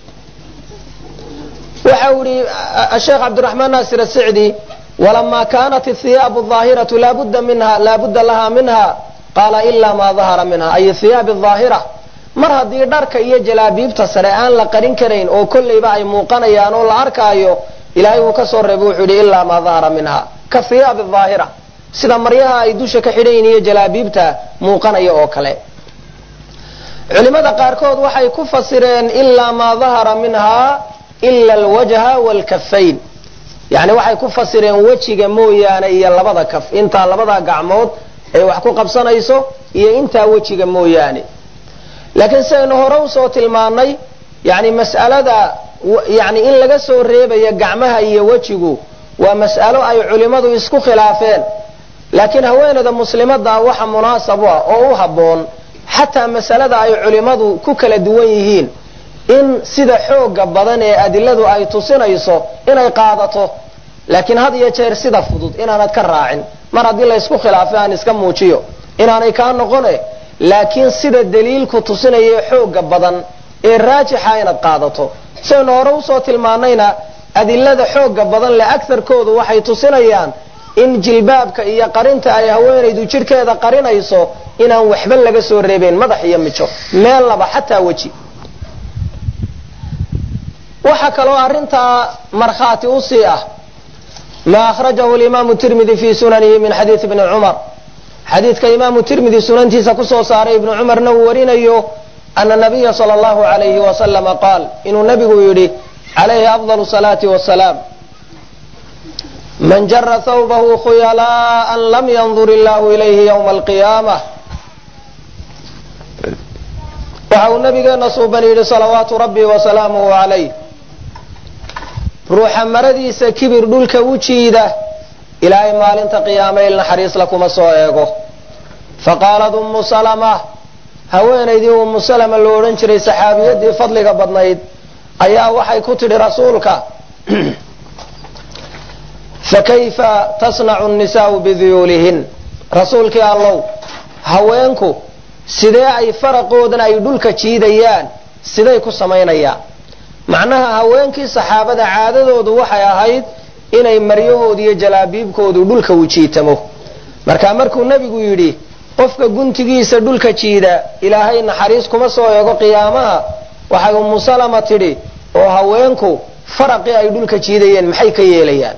waxa uu yihi sheekh cabdiraxmaan naasir asicdi walamaa kaanat athiyaabu aahiratu laabudda minha laabudda laha minha qaala ilaa maa dahara minha, ay hiyaab aahira. mar haddii dharka iyo jalaabiibta sare aan la qarin karayn oo kollayba ay muuqanayaan oo la arkaayo, ilaahay uu ka soo reebay wuxuu yidhi ilaa maa dahara minha ka hiyaab aahira, sida maryaha ay dusha ka xidhan yihiin iyo jalaabiibta muuqanaya oo kale. culimada qaarkood waxay ku fasireen ilaa maa dahara minha ila alwajha waalkafayn, yani waxay ku fasireen wejiga mooyaane iyo labada kaf, intaa labada gacmood ay wax ku qabsanayso iyo intaa wejiga mooyaane. laakiin sidaynu hore usoo tilmaanay, yani mas'alada yani in laga soo reebayo gacmaha iyo wejigu waa mas'alo ay culimmadu isku khilaafeen. laakiin haweeneyda muslimada waxa munaasab u ah oo u habboon, xataa masalada ay culimmadu ku kala duwan yihiin in sida xooga badan ee adiladu ay tusinayso inay qaadato laakiin had iyo jeer sida fudud inaanad ka raacin mar haddii la isku khilaafay aan iska muujiyo inaanay kaa noqone laakiin sida daliilku tusinayo xooga badan ee raajixa inaad qaadato saynu hore usoo tilmaanayna adilada xooga badan le agarkoodu waxay tusinayaan in jilbaabka iyo qarinta ay haweenaydu jidhkeeda qarinayso inaan waxba laga soo reebeen madax iyo mijo meel laba xataa weji waxa kaloo arrintaa markhaati u sii ah ma akhrajahu alimaamu tirmidi fi sunanihi min xadiid ibni cumar xadiidka imaamu tirmidi sunantiisa kusoo saaray ibnu cumarna uu warinayo ana nabiya sala allahu alayhi wasalama qaal inuu nabigu yidhi calayhi afdal salaati wasalaam man jara thawbahu khuyalaa'an lam yandur illahu ilayhi yawma alqiyaamah waxa uu nabigeena suuban yidhi salawaatu rabbi wasalaamuhu calayh ruuxa maradiisa kibir dhulka u jiida ilaahay maalinta qiyaame il naxariis la kuma soo eego faqaalad ummu salama haweenaydii ummu salama loo odhan jiray saxaabiyadii fadliga badnayd ayaa waxay ku tidhi rasuulka fakayfa tasnacu nnisaau biduyuulihin rasuulkii allow haweenku sidee ay faraqoodan ay dhulka jiidayaan siday ku samaynayaan macnaha haweenkii saxaabada caadadoodu waxay ahayd inay maryahooda iyo jalaabiibkoodu dhulka u jiitamo marka markuu nebigu yidhi qofka guntigiisa dhulka jiida ilaahay naxariis kuma soo eego qiyaamaha waxay ummu salama tidhi oo haweenku faraqii ay dhulka jiidayeen maxay ka yeelayaan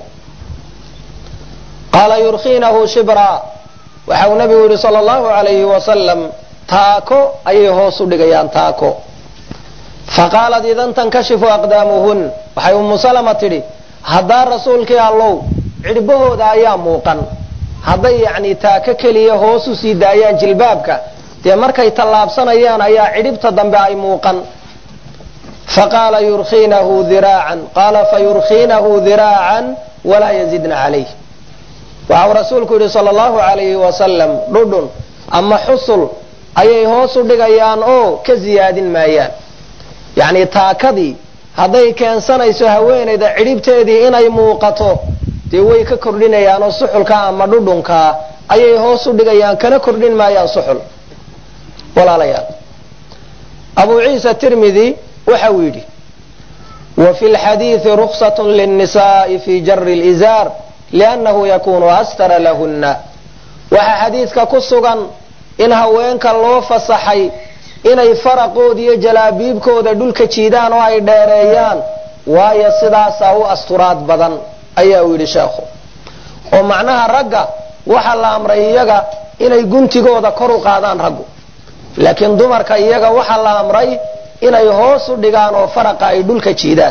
qaala yurkiinahu shibra waxa uu nabigu yidhi sala allahu alayhi wasalam taako ayay hoos u dhigayaan taako faqaalad idan tankashifu aqdaamuhun waxay ummu salama tidhi haddaa rasuulkii allow cidhbahooda ayaa muuqan hadday yacni taako keliya hoos u sii daayaan jilbaabka dee markay tallaabsanayaan ayaa cidhibta dambe ay muuqan faqaala yurkiinahu diraacan qaala fayurkiinahu diraacan walaa yazidna calayh waxau rasuulku yidhi sala allahu alayhi wasalam dhudhun ama xusul ayay hoos u dhigayaan oo ka ziyaadin maayaan yacni taakadii hadday keensanayso haweenayda cidhibteedii inay muuqato dee way ka kordhinayaan oo suxulkaa ama dhudhunkaa ayay hoos u dhigayaan kana kordhin maayaan suxul walaalayaal abu ciisa tirmidi waxa uu yidhi wa fi lxadiidi ruksat linnisaai fi jari lizaar liannahu yakunu astara lahunna waxaa xadiidka ku sugan in haweenka loo fasaxay inay faraqooda iyo jalaabiibkooda dhulka jiidaan oo ay dheereeyaan waayo sidaasaa u asturaad badan ayaa uu yidhi sheekhu oo macnaha ragga waxaa la amray iyaga inay guntigooda kor u qaadaan raggu laakiin dumarka iyaga waxaa la amray inay hoos u dhigaan oo faraqa ay dhulka jiidaan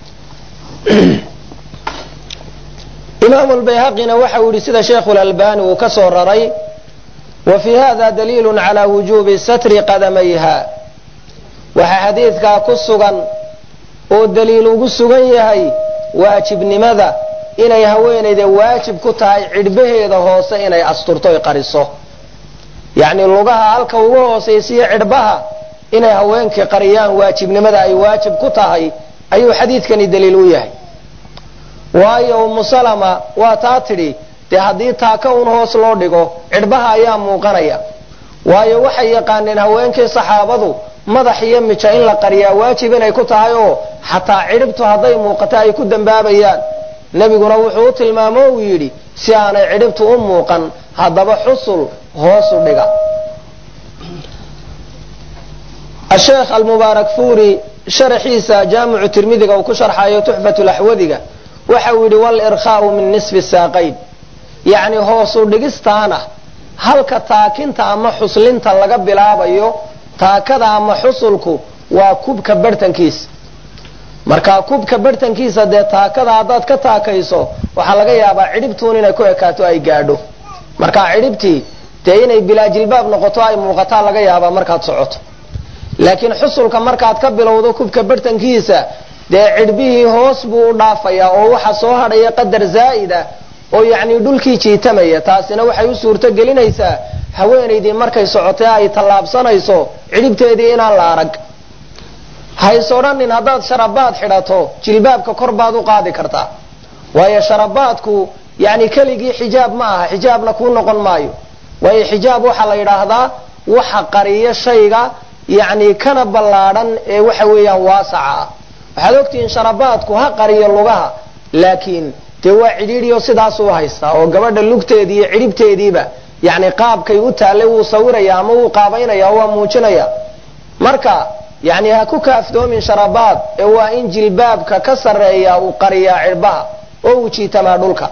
imaamu lbayhaqina waxa uu yidhi sida sheekhu lalbani uu ka soo raray wa fii hada daliilu calaa wujuubi satri qadamayha waxaa xadiidkaa ku sugan oo daliil ugu sugan yahay waajibnimada inay haweenayda waajib ku tahay cidhbaheeda hoose inay asturto oy qariso yacni lugaha halka ugu hoosaysiyo cidhbaha inay haweenkii qariyaan waajibnimada ay waajib ku tahay ayuu xadiidkani daliil u yahay waayo ummu salama waa taa tidhi dee haddii taaka un hoos loo dhigo cidhbaha ayaa muuqanaya waayo waxay yaqaaneen haweenkii saxaabadu madax iyo mija in la qariyaa waajib inay ku tahay oo xataa cidhibtu hadday muuqato ay ku dambaabayaan nebiguna wuxuu u tilmaamo uu yidhi si aanay cidhibtu u muuqan haddaba xusul hoos u dhiga asheekh almubaarak fuuri sharaxiisa jaamicu tirmidiga uu ku sharxayo tuxfatu laxwadiga waxa uu yidhi walirkhaau min nisfi saaqayn yacni hoosu dhigistaana halka taakinta ama xuslinta laga bilaabayo taakada ama xusulku waa kubka barhtankiisa markaa kubka barhtankiisa dee taakada haddaad ka taakayso waxaa laga yaabaa cidhibtuun inay ku ekaato ay gaadho markaa cidhibtii dee inay bilaa jilbaab noqoto ay muuqataa laga yaabaa markaad socoto laakiin xusulka markaad ka bilowdo kubka barhtankiisa dee cidhbihii hoos buu u dhaafayaa oo waxa soo hadhaya qadar zaa'ida oo yacni dhulkii jiitamaya taasina waxay u suurto gelinaysaa haweenaydii markay socotee ay tallaabsanayso cidhibteedii inaan la arag haysoodhanin haddaad sharabaad xidhato jilbaabka kor baad u qaadi kartaa waayo sharabaadku yani keligii xijaab ma aha xijaabna kuu noqon maayo waayo xijaab waxaa la yidhaahdaa waxa qariyo shayga yani kana ballaadhan ee waxa weeyaan waasaca ah waxaad ogtihiin sharabaadku ha qariyo lugaha laakiin dee waa cidhiidhiyo sidaasuu haystaa oo gabadha lugteedii iyo cidhibteediiba yani qaabkay u taallay wuu sawiraya ama wuu qaabaynaya waa muujinaya marka yani ha ku kaaftoomin sharabaad ee waa in jilbaabka ka sarreeya uu qariyaa cirbaha oo uu jiitamaa dhulka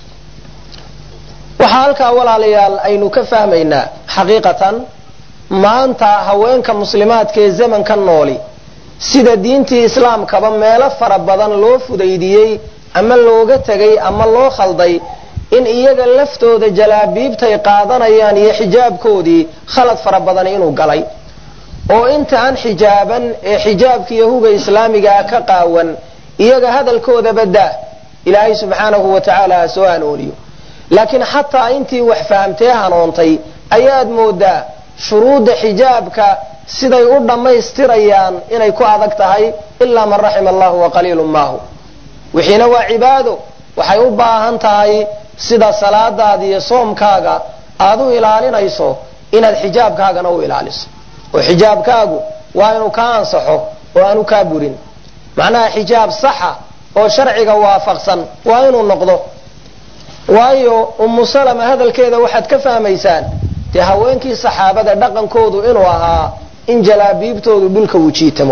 waxaa halkaa walaalayaal aynu ka fahmaynaa xaqiiqatan maanta haweenka muslimaadka ee zamanka nooli sida diintii islaamkaba meelo fara badan loo fudaydiyey ama looga tegay ama loo khalday in iyaga laftooda jalaabiibtay qaadanayaan iyo xijaabkoodii khalad fara badan inuu galay oo inta aan xijaaban ee xijaabka yahuga islaamigaa ka qaawan iyaga hadalkoodaba daa ilaahay subxaanahu wa tacaala ha soo hanuuniyo laakiin xataa intii wax fahamtee hanoontay ayaad moodaa shuruudda xijaabka siday u dhammaystirayaan inay ku adag tahay ilaa man raxima allahu wa qaliilun maahu wixiina waa cibaado waxay u baahan tahay sida salaadaada iyo soomkaaga aad u ilaalinayso inaad xijaabkaagana u ilaaliso oo xijaabkaagu waa inuu kaa ansaxo oo aanu kaa burin macnaha xijaab saxa oo sharciga waafaqsan waa inuu noqdo waayo ummu salama hadalkeeda waxaad ka fahmaysaan dee haweenkii saxaabada dhaqankoodu inuu ahaa in jalaabiibtoodu dhulka uu jiitamo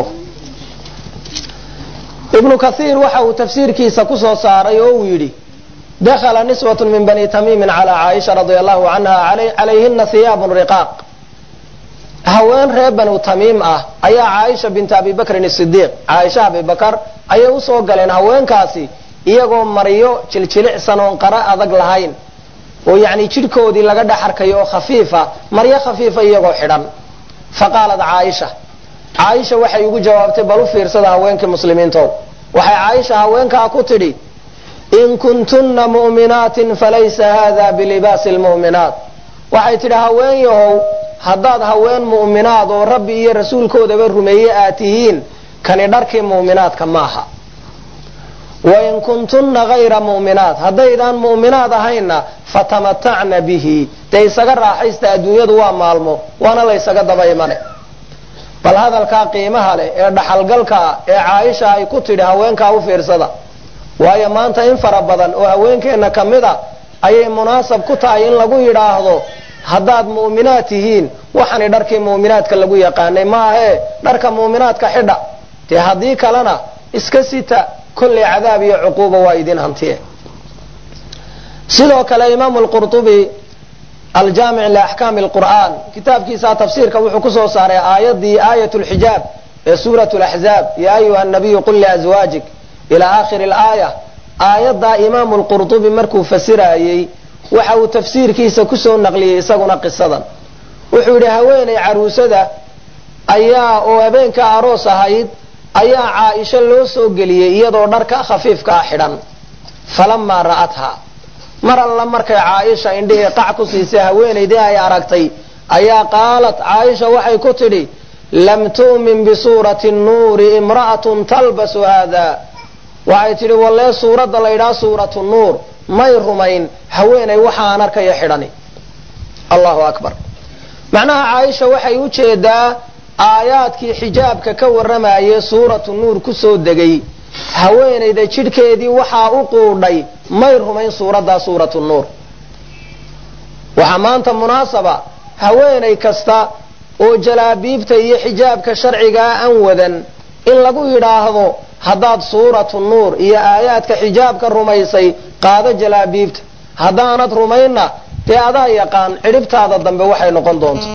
ibnu kathiir waxa uu tafsiirkiisa kusoo saaray oo uu yidhi dakhala niswatun min bani tamiimin calaa caaisha radia allahu canha calayhina hiyaabun riqaaq haween reer banu tamiim ah ayaa caaisha binta abi bakrin sidiiq caaisha abibakar ayay usoo galeen haweenkaasi iyagoo maryo jiljilicsan oon qara adag lahayn oo yani jidhkoodii laga dhaxarkayo oo khafiifa maryo khafiifa iyagoo xidhan faqaalat caaisha caaisha waxay ugu jawaabtay bal u fiirsada haweenkii muslimiintood waxay caaisha haweenkaa ku tidhi in kuntunna mu'minaatin falaysa hada bilibaasi lmu'minaat waxay tidhi haween yahow haddaad haween mu'minaad oo rabbi iyo rasuulkoodaba rumeeye aad tihiin kani dharkii mu'minaadka maaha wain kuntunna hayra mu'minaat haddaydaan mu'minaad ahayna fatamatacna bihi dee isaga raaxaysta adduunyadu waa maalmo waana laysaga daba imane bal hadalkaa qiimaha leh ee dhaxalgalkaa ee caaisha ay ku tidhi haweenkaa u fiirsada waayo maanta in fara badan oo haweenkeenna ka mid a ayay munaasab ku tahay in lagu yidhaahdo haddaad mu'minaad tihiin waxani dharkii mu'minaadka lagu yaqaanay maahee dharka mu'minaadka xidha dee haddii kalena iska sita kolley cadaab iyo cuquuba waa idin hantiye sidoo kale imaamu lqurtubi aljaamic liaxkaami lqur'aan kitaabkiisa tafsiirka wuxuu kusoo saaray aayadii aayat lxijaab ee suurat laxzaab ya ayuha nabiyu qul liazwaajik ilaa aakhiri laaya aayaddaa imaamu lqurtubi markuu fasirayey waxa uu tafsiirkiisa kusoo naqliyey isaguna qisadan wuxuu yidhi haweeney caruusada ayaa oo habeenka aroos ahayd ayaa caaisha loo soo geliyey iyadoo dharka khafiifka ah xidhan falamaa ra'atha mar alla markay caaisha indhihii qac ku siisay haweenaydii ay aragtay ayaa qaalat caaisha waxay ku tidhi lam tu'min bisuurati nnuuri imra'atun talbasu haada waxay tidhi wallee suuradda la ydhaha suuratu nuur may rumayn haweenay waxaan arkaya xidhani allahu akbar macnaha caaisha waxay u jeedaa aayaadkii xijaabka ka warramayay suuratu nuur kusoo degay haweenayda jidhkeedii waxaa u quudhay may rumayn suuraddaa suuratu nuur waxaa maanta munaasaba haweenay kasta oo jalaabiibta iyo xijaabka sharcigaa aan wadan in lagu yidhaahdo haddaad suuratu nuur iyo aayaadka xijaabka rumaysay qaado jalaabiibta haddaanad rumaynna dee adaa yaqaan cidhibtaada dambe waxay noqon doonto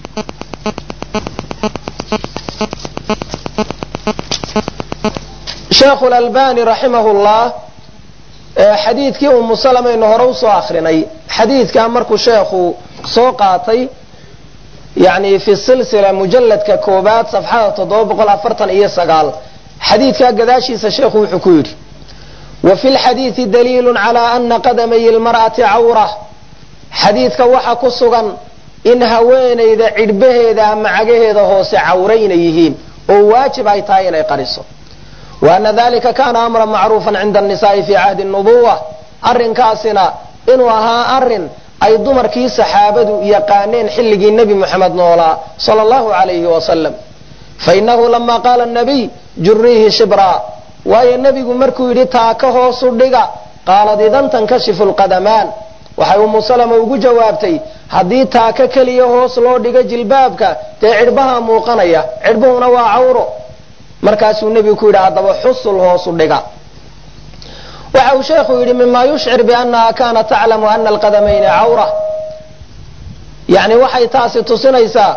sheekhu lalbani raximahullah xadiidkii umu salamaynu hore usoo akrinay xadiidkaa markuu sheekhu soo qaatay yani fi silsila mujalladka koobaad safxada toddoba boqol afartan iyo sagaal xadiidkaa gadaashiisa sheekhu wuxuu ku yidhi wa fi lxadiidi daliilu calaa ana qadamay lmar'ati cawra xadiidka waxa ku sugan in haweenayda cidhbaheeda ama cagaheeda hoose cawre inay yihiin oo waajib ay tahay inay qariso wa anna dhalika kana amran ma'rufan 'inda an-nisa'i fi 'ahdi an-nubuwah arrinkaasina inuu ahaa arrin ay dumarkii saxaabadu yaqaaneen xilligii nabi Muhammad noolaa sallallahu alayhi wa sallam fa innahu lamma qala an-nabi jurrihi shibra wa ya nabigu markuu yiri taaka hoos u dhiga qaalad idan tankashifu al-qadaman waxay ummu salama ugu jawaabtay hadii taaka kaliya hoos loo dhiga jilbaabka taa cirbaha muuqanaya cirbuhuna waa cawro markaasuu nabigu ku yiri hadaba xusul hoos u dhiga waxa uu sheekhu yiri mimma yush'ir bi annaha kana ta'lamu anna al-qadamayn cawra yani waxay taasi tusinaysaa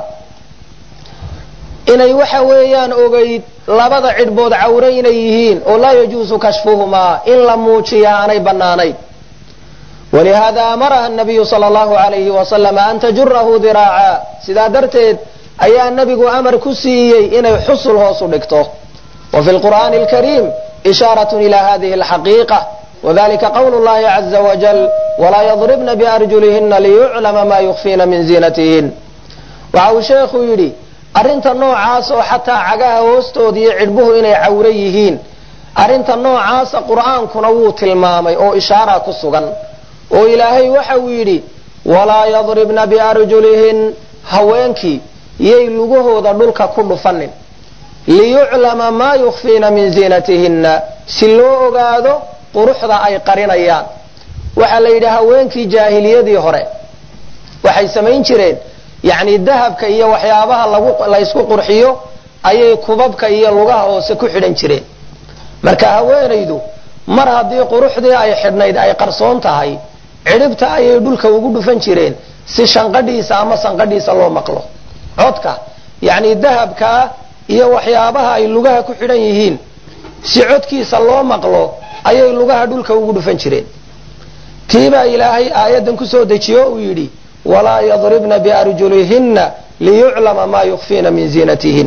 inay waxa weeyaan ogeyd labada cirbood cawra inay yihiin oo la yajuusu kashfuhuma in la muujiya aanay banaanayn ولهذا أمرها النبي صلى الله عليه وسلم أن تجره ذراعا سيدا درتد أي النبي أمر كسيي إن يحصله صدقته وفي القرآن الكريم إشارة إلى هذه الحقيقة وذلك قول الله عز وجل ولا يضربن بأرجلهن ليعلم ما يخفين من زينتهن وعو شيخ يري أرنت النوع عاصو حتى عقاها وستودي عربه إن عوريهين أرنت النوع عاص قرآن كنوت المامي أو إشارة كسوغن oo ilaahay waxa uu yiri wala yadribna bi arjulihin haweenki yey lugahooda dhulka ku dhufanin li yu'lama ma yukhfina min zinatihinna si loo ogaado quruxda ay qarinayaan waxa la yiraahdaa haweenkii jaahiliyadii hore waxay sameyn jireen yaani dahabka iyo waxyaabaha lagu la isku qurxiyo ayay kubabka iyo lugaha hoose ku xidhan jireen marka haweenaydu mar hadii quruxdii ay xidhnayd ay qarsoon tahay ciribta ayay dhulka ugu dhufan jireen si shanqadhiisa ama sanqadhiisa loo maqlo codka yaani dahabka iyo waxyaabaha ay lugaha ku xidhan yihiin si codkiisa loo maqlo ayay lugaha dhulka ugu dhufan jireen tiiba ilaahay aayadan ku soo dejiyo uu yiri wala yadribna bi arjulihinna liyu'lama ma yukhfina min zinatihin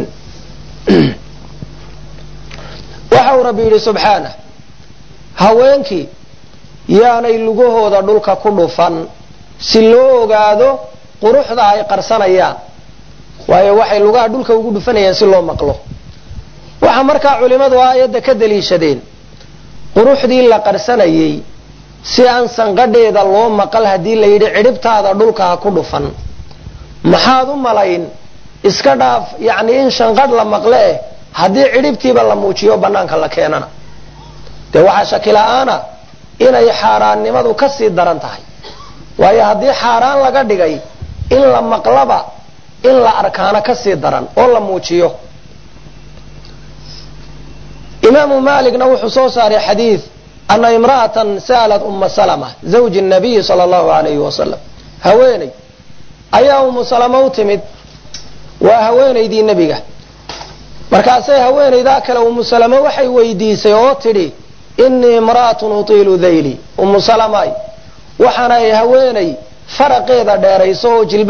waxa rabbi yiri subhanahu haweenki yaanay lugahooda dhulka ku dhufan si loo ogaado quruxda ay qarsanayaan waayo waxay lugaha dhulka ugu dhufanayaan si loo maqlo waxa markaa culimadu aayada ka daliishadeen quruxdii la qarsanayay si aan sanqadheeda loo maqal hadii la yiri ciribtaada dhulka ku dhufan maxaad u malayn iska dhaaf yaani in sanqad la maqle hadii ciribtiiba la muujiyo banaanka la keenana de waxa shakilaana inay xaaraannimadu ka sii daran tahay waayo hadii xaaraan laga dhigay in la maqlaba in la arkaana ka sii daran oo la muujiyo Imam Malik na wuxuu soo saaray xadiis anna imra'atan saalat umm Salama zawj an-nabi sallallahu alayhi wa sallam haweenay ayaa umm Salama u timid waa haweenaydii nabiga markaasay haweenayda kale umm Salama waxay weydiisay oo tidhi إني امرأة أطيل ذيلي أم سلمة وحنا هويني فرق إذا داريسو جلباب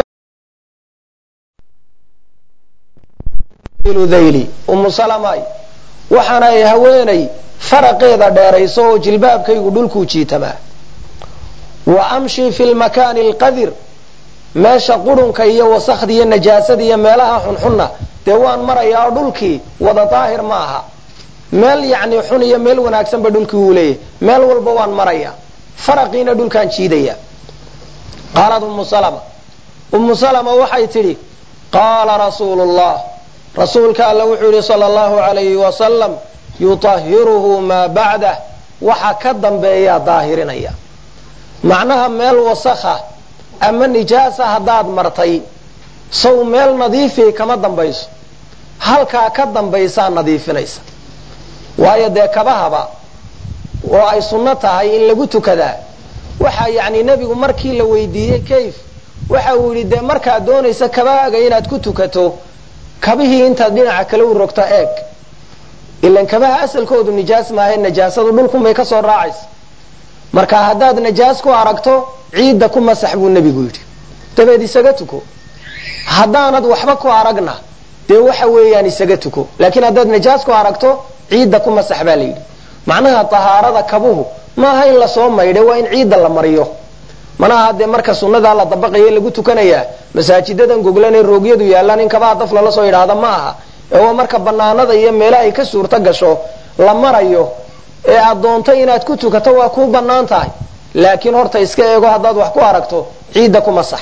ذيلي أم سلمة وحنا هويني فرق إذا داريسو جلباب كي يقولوا كوشي تما وأمشي في المكان القذر ما شقرن كي وسخ دي النجاسة دي مالها حنحنة دوان مرة يردلكي وذا طاهر معها meel yaani xuniya meel wanaagsan ba dhulkii uu leeyahay meel walba waan maraya faraqiina dhulkan jiidaya qaalad ummu salama ummu salama waxay tiri qaala rasuulullah rasuulka alla wuxuu yiri sallallahu alayhi wa sallam yutahhiruhu ma ba'da waxa ka dambeeya daahirinaya macnaha meel wasakha ama nijaasa hadaad martay soo meel nadiifi kama dambayso halka ka dambaysa nadiifinaysa waayo de kabahaba oo ay sunno tahay in lagu tukada waxa yaani nabigu markii la weydiiyay kayf waxa uu yiri de marka doonaysa kabaaga inaad ku tukato kabihii inta dhinaca kale u rogta eeg ilan kabaha asalkoodu nijaas ma ahayn nijaasadu dhulku may ka soo raacis marka hadaad nijaas ku aragto ciida ku masax buu nabigu yiri tabeed isaga tuko hadaanad waxba ku aragna de waxa weeyaan isaga tuko laakiin hadaad nijaas ku aragto ciida ku masax baa leeyahay macnaha tahaarada kabuhu ma aha in la soo maydhay waa in ciida la mariyo mana hade marka sunnada la dabaqay lagu tukanaya masaajidadan goglanay roogyadu yaalan in kabaha daf la soo yiraahdo ma aha ee marka banaanada iyo meelaha ay ka suurto gasho la marayo ee aad doonto inaad ku tukato waa ku banaan tahay laakiin horta iska eego haddaad wax ku aragto ciidda kuma sax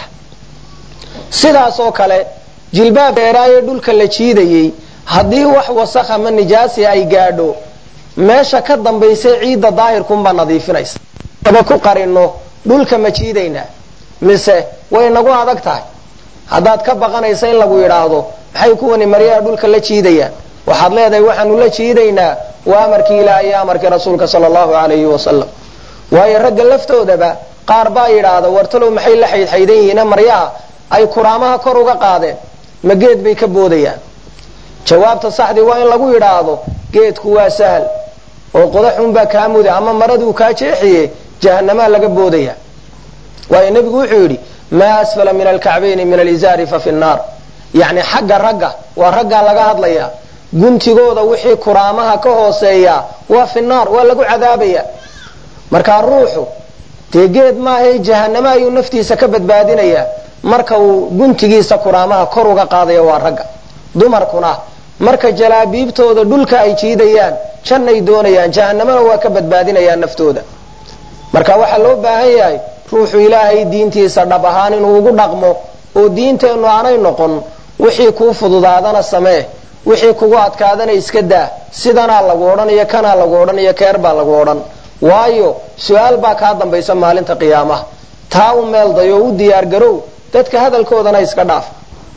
sidaas oo kale jilbaab dheeraaye dhulka la jiidayay haddii wax wasakh ama nijaasi ay gaadho meesha ka dambaysay ciidda daahirkunbaa nadiifinaysa aba ku qarino dhulka ma jiidaynaa mise way nagu adag tahay haddaad ka baqanaysa in lagu yidhaahdo maxay kuwani maryaha dhulka la jiidayaan waxaad leedahay waxaanu la jiidaynaa waa amarkii ilaahay iyo amarkii rasuulka sala allahu calayhi wasalam waayo ragga laftoodaba qaar baa yidhaahda wartalow maxay la xaydxaydan yihiina maryaha ay kuraamaha kor uga qaadeen ma geed bay ka boodayaan jawaabta saxdii waa in lagu yidhaahdo geedku waa sahal oo qodaxunbaa kaa muda ama maraduu kaa jeexiye jahanamaa laga boodaya waayo nebigu wuxuu yidhi maa asfala min alkacbayni min alizaari fa fi nnaar yacni xagga ragga waa raggaa laga hadlaya guntigooda wixii kuraamaha ka hooseeya waa fi naar waa lagu cadaabaya markaa ruuxu dee geed maahae jahanamo ayuu naftiisa ka badbaadinaya marka uu guntigiisa kuraamaha kor uga qaadaya waa ragga dumarkuna marka jalaabiibtooda dhulka ay jiidayaan jannay doonayaan jahanamana waa ka badbaadinayaan naftooda marka waxaa loo baahan yahay ruuxu ilaahay diintiisa dhab ahaan inuu ugu dhaqmo oo diinteennu aanay noqon wixii kuu fududaadana samee wixii kugu adkaadana iska daa sidanaa lagu odhanayo kanaa lagu odhanayo keer baa lagu odhan waayo su-aal baa kaa dambaysa maalinta qiyaamaha taa u meeldayo u diyaargarow dadka hadalkoodana iska dhaaf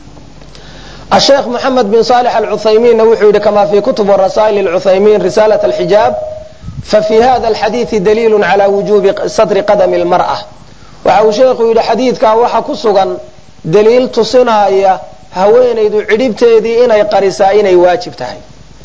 الشيخ محمد بن صالح العثيمين وحيد كما في كتب الرسائل العثيمين رسالة الحجاب ففي هذا الحديث دليل على وجوب ستر قدم المرأة وعو شيخ يقول حديث كاوحا كسغا دليل تصنايا هوين يدو عدبتيدي إني قرسا إني واجبتهي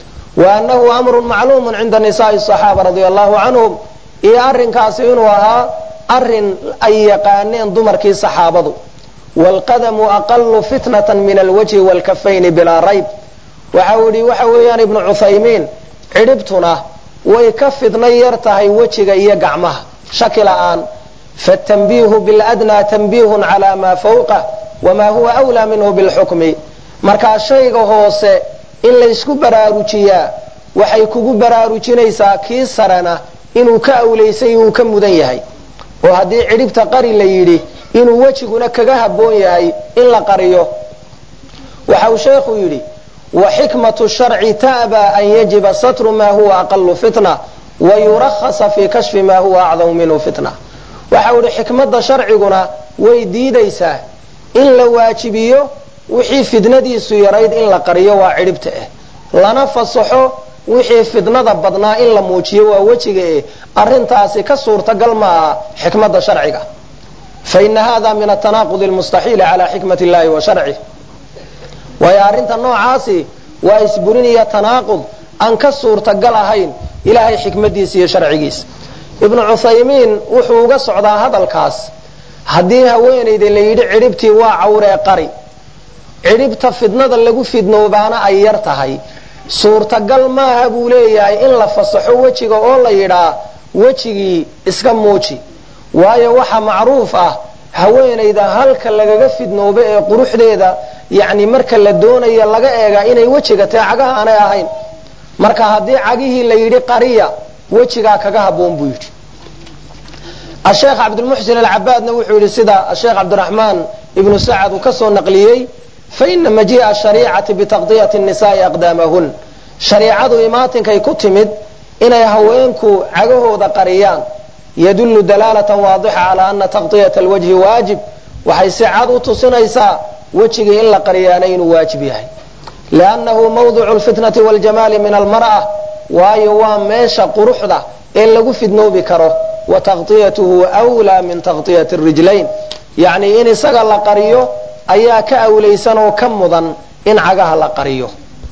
وأنه أمر معلوم عند نساء الصحابة رضي الله عنهم إيه أرن كاسين وها أرن أي قانين دمر كي صحابة والقدم أقل فتنة من الوجه والكفين بلا ريب وحاولي وحويان ابن عثيمين عربتنا ويكفد نيرتهي وجهك يقعمها شكل آن فالتنبيه بالأدنى تنبيه على ما فوقه وما هو أولى منه بالحكم marka shayga hoose in la isku baraarujiyaa waxay kugu baraarujinaysaa kii sarana inuu ka awleysay uu ka mudan yahay oo hadii ciribta qari la yiri inuu wajiguna kaga haboon yahay in la qariyo waxa uu sheekhu yiri wa hikmatu shar'i taaba an yajiba satru ma huwa aqallu fitna wa yurakhasa fi kashfi ma huwa a'zamu minhu fitna waxa uu hikmada sharciguna way diidaysaa in la waajibiyo wixii fidnadiisu yarayd in la qariyo waa ciribta ah lana fasaxo wixii fidnada badnaa in la muujiyo waa wajiga ee arintaasi ka suurta gal ma xikmada sharciga فإن هذا من التناقض المستحيل على حكمة الله وشرعه ويا أرنت النوع عاصي وإسبرني تناقض أن كسور تقلهين إلهي حكمتي سي شرعيس ابن عثيمين وحوق صعدا هذا الكاس هديها وين إذا اللي يدي عربتي وعوري قري عربت فدنا اللي فدنا وبانا أيرتهي سور تقل ما هبولي إلا فصحوا وجهك أولا يرى وجهي اسكموشي waayo waxa macruuf ah haweenayda halka lagaga fidnoobe ee quruxdeeda yaani marka la doonayo laga eega inay wajiga taagaha aanay ahayn marka hadii cagihii la yiri qariya wajiga kaga haboon buu yiri الشيخ عبد المحسن العبادنا وحوري سدا الشيخ عبد الرحمن ابن سعد وكسو نقليي فإن مجيء الشريعة بتغطية النساء أقدامهن شريعة إماتن كي كتمد إن هوينكو عقهودا قريان يدل دلالة واضحة على أن تغطية الوجه واجب وحيث عادوا تصنيسا وجهه إلا قريانين واجبه لأنه موضع الفتنة والجمال من المرأة ويوام ميشا قرحدة إلا قفدنو بكره وتغطيته أولى من تغطية الرجلين يعني إن سقل قريو أياك أوليسانو كمضا إن عقها لقريو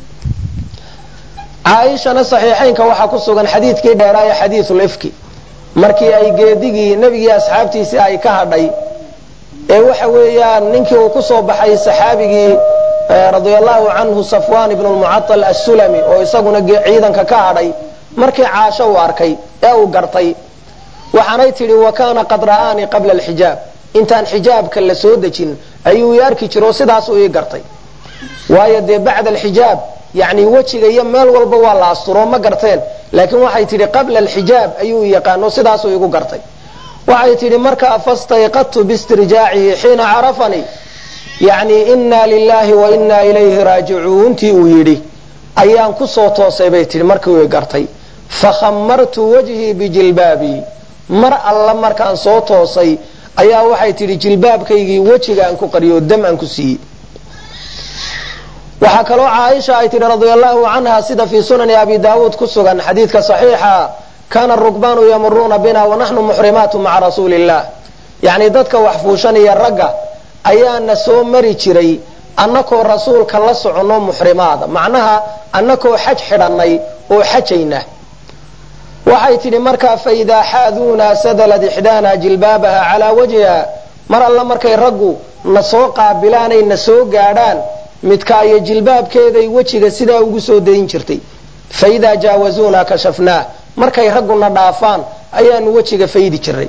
عائشة نصحيحين كوحكسوغا حديث كده راي حديث الإفكي markii ay geedigii nabiga asxaabtiisa ay ka hadhay ee waxa weeyaan ninkii uu ku soo baxay saxaabigii radiyallahu anhu Safwan ibn al-Mu'attal as-Sulami oo isaguna ciidanka ka hadhay markii Caasha uu arkay ee uu gartay waxaanay tiri wa kana qad ra'ani qabla al-hijab intaan xijaabka la soo dajin ayuu yarki jiro sidaas uu gartay waayo de bacda al-hijab يعني وجهك iyo meel walba waa la asturo ma garteen laakiin waxay tiri qabla alxijaab ayuu yaqaano sidaas uu igu gartay waxay tiri marka fastayqatu bistirjaa'i hina arafani yani inna lillahi wa inna ilayhi raaji'uun tii uu yiri ayaan ku soo toosay bay tiri markii uu gartay fakhammartu wajhi bijilbabi mar alla markaan soo toosay ayaa waxay tiri jilbaabkaygii wajiga aan ku qariyo dam aan ku siiyay waxa kale oo Aisha ay tiri radiyallahu anha sida fi sunan Abi Daawud ku sugan xadiidka saxiixa kana rukbanu yamuruna bina wa nahnu muhrimatu ma'a rasulillah yani dadka wax fuushanaya ragga ayaana soo mari jiray annakoo rasuulka la socono muhrimaada macnaha annakoo xaj xidhanay oo xajayna waxay tiri marka fayda haaduna sadalad ihdana jilbabaha ala wajhiha mar alla markay raggu na soo qaabilaanay na soo gaadhaan midka ay jilbaabkeeday wajiga sida ugu soo deyn jirtay fayda jaawazuna kashafna markay raggu na dhaafaan ayaan wajiga faydi jiray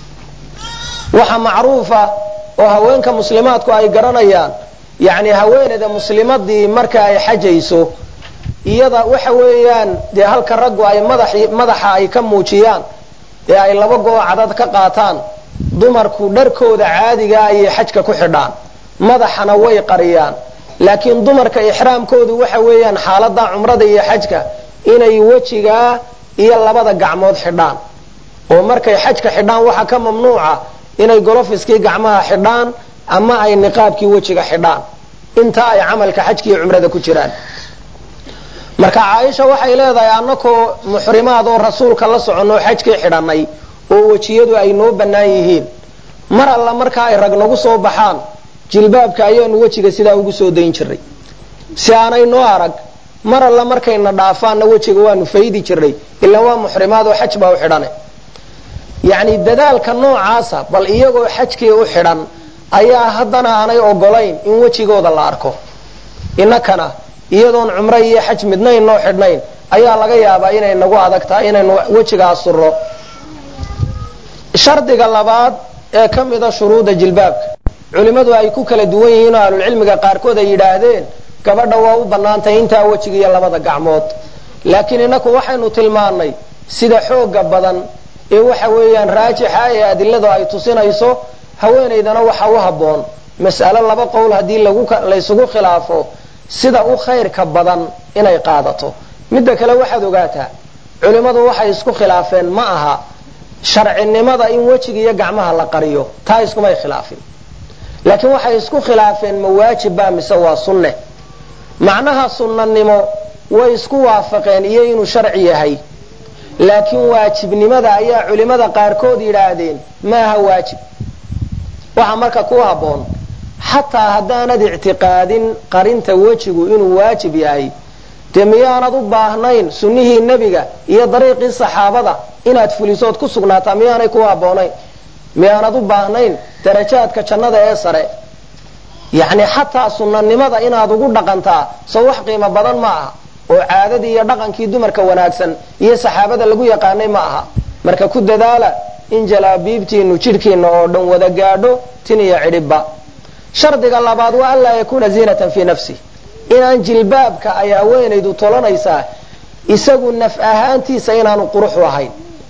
waxa macruufa oo haweenka muslimaadku ay garanayaan yani haweenada muslimadii marka ay xajayso iyada waxa weeyaan de halka raggu ay madaxi madaxa ay ka muujiyaan ee ay laba goob cadad ka qaataan dumarku dharkooda caadiga ay xajka ku xidhaan madaxana way qariyaan laakiin dumarka ihraamkoodu waxa weeyaan xaaladda umrada iyo xajka inay wajiga iyo labada gacmood xidhaan oo markay xajka xidhaan waxa ka mamnuuca inay golofiskii gacmaha xidhaan ama ay niqaabkii wajiga xidhaan inta ay amalka xajka iyo umrada ku jiraan marka Aisha waxay leedahay annakoo muhrimaad oo rasuulka la socono xajkii xidhanay oo wajiyadu ay noo banaan yihiin mar alla marka ay rag nagu soo baxaan jilbaabka ayaan wajiga sida ugu soo deyn jiray si aanay noo arag mar alla markayna dhaafaan wajiga waanu faydi jiray ilaa waa muhrimaad oo xaj baa u xidhanay yani dadaalka noocaasa bal iyagoo xajkii u xidhan ayaa haddana aanay ogolayn in wajigooda la arko inakana iyadoon umra iyo xaj midnayn noo xidhnayn ayaa laga yaabaa inay nagu adag tahay inaynu wajiga asuro shardiga labaad ee kamida shuruuda jilbaabka culimadu ay ku kala duwan yihiin oo ahlul cilmiga qaarkood ay yiraahdeen gabadha waa u banaantay inta wajiga iyo labada gacmood laakiin inaku waxaynu tilmaanay sida xooga badan ee waxa weeyaan raajixa ee adilladu ay tusinayso haweeneydana waxa u haboon mas'ala laba qowl hadii lagu la isugu khilaafo sida u khayrka badan inay qaadato midda kale waxaad ogaataa culimadu waxay isku khilaafeen ma aha sharcinimada in wajiga iyo gacmaha la qariyo taa isku may khilaafin laakiin waxay isku khilaafeen ma waajib ba mise waa sunne macnaha sunnanimo way isku waafaqeen iyo inuu sharci yahay laakiin waajibnimada ayaa culimada qaarkood yiraahdeen ma aha waajib waxa marka ku haboon hatta hadaanad i'tiqaadin qarinta wajigu inuu waajib yahay demiyaanad u baahnayn sunnihii nabiga iyo dariiqii saxaabada inaad fulisood ku sugnaataa miyaanay ku haboonayn miyaanad u baahnayn darajaadka jannada ee sare yani hatta sunnanimada inaad ugu dhaqantaa soo wax qiimo badan ma aha oo caadadii iyo dhaqankii dumarka wanaagsan iyo saxaabada lagu yaqaanay ma aha marka ku dadaala in jalaabiibtiinu jidhkiina oo dhan wada gaadho tin iyo cidhibba shardiga labaad waa alla yakuna zinatan fi nafsi inaan jilbaabka ay haweenaydu tolanaysaa isagu naf ahaantiisa inaanu qurux lahayn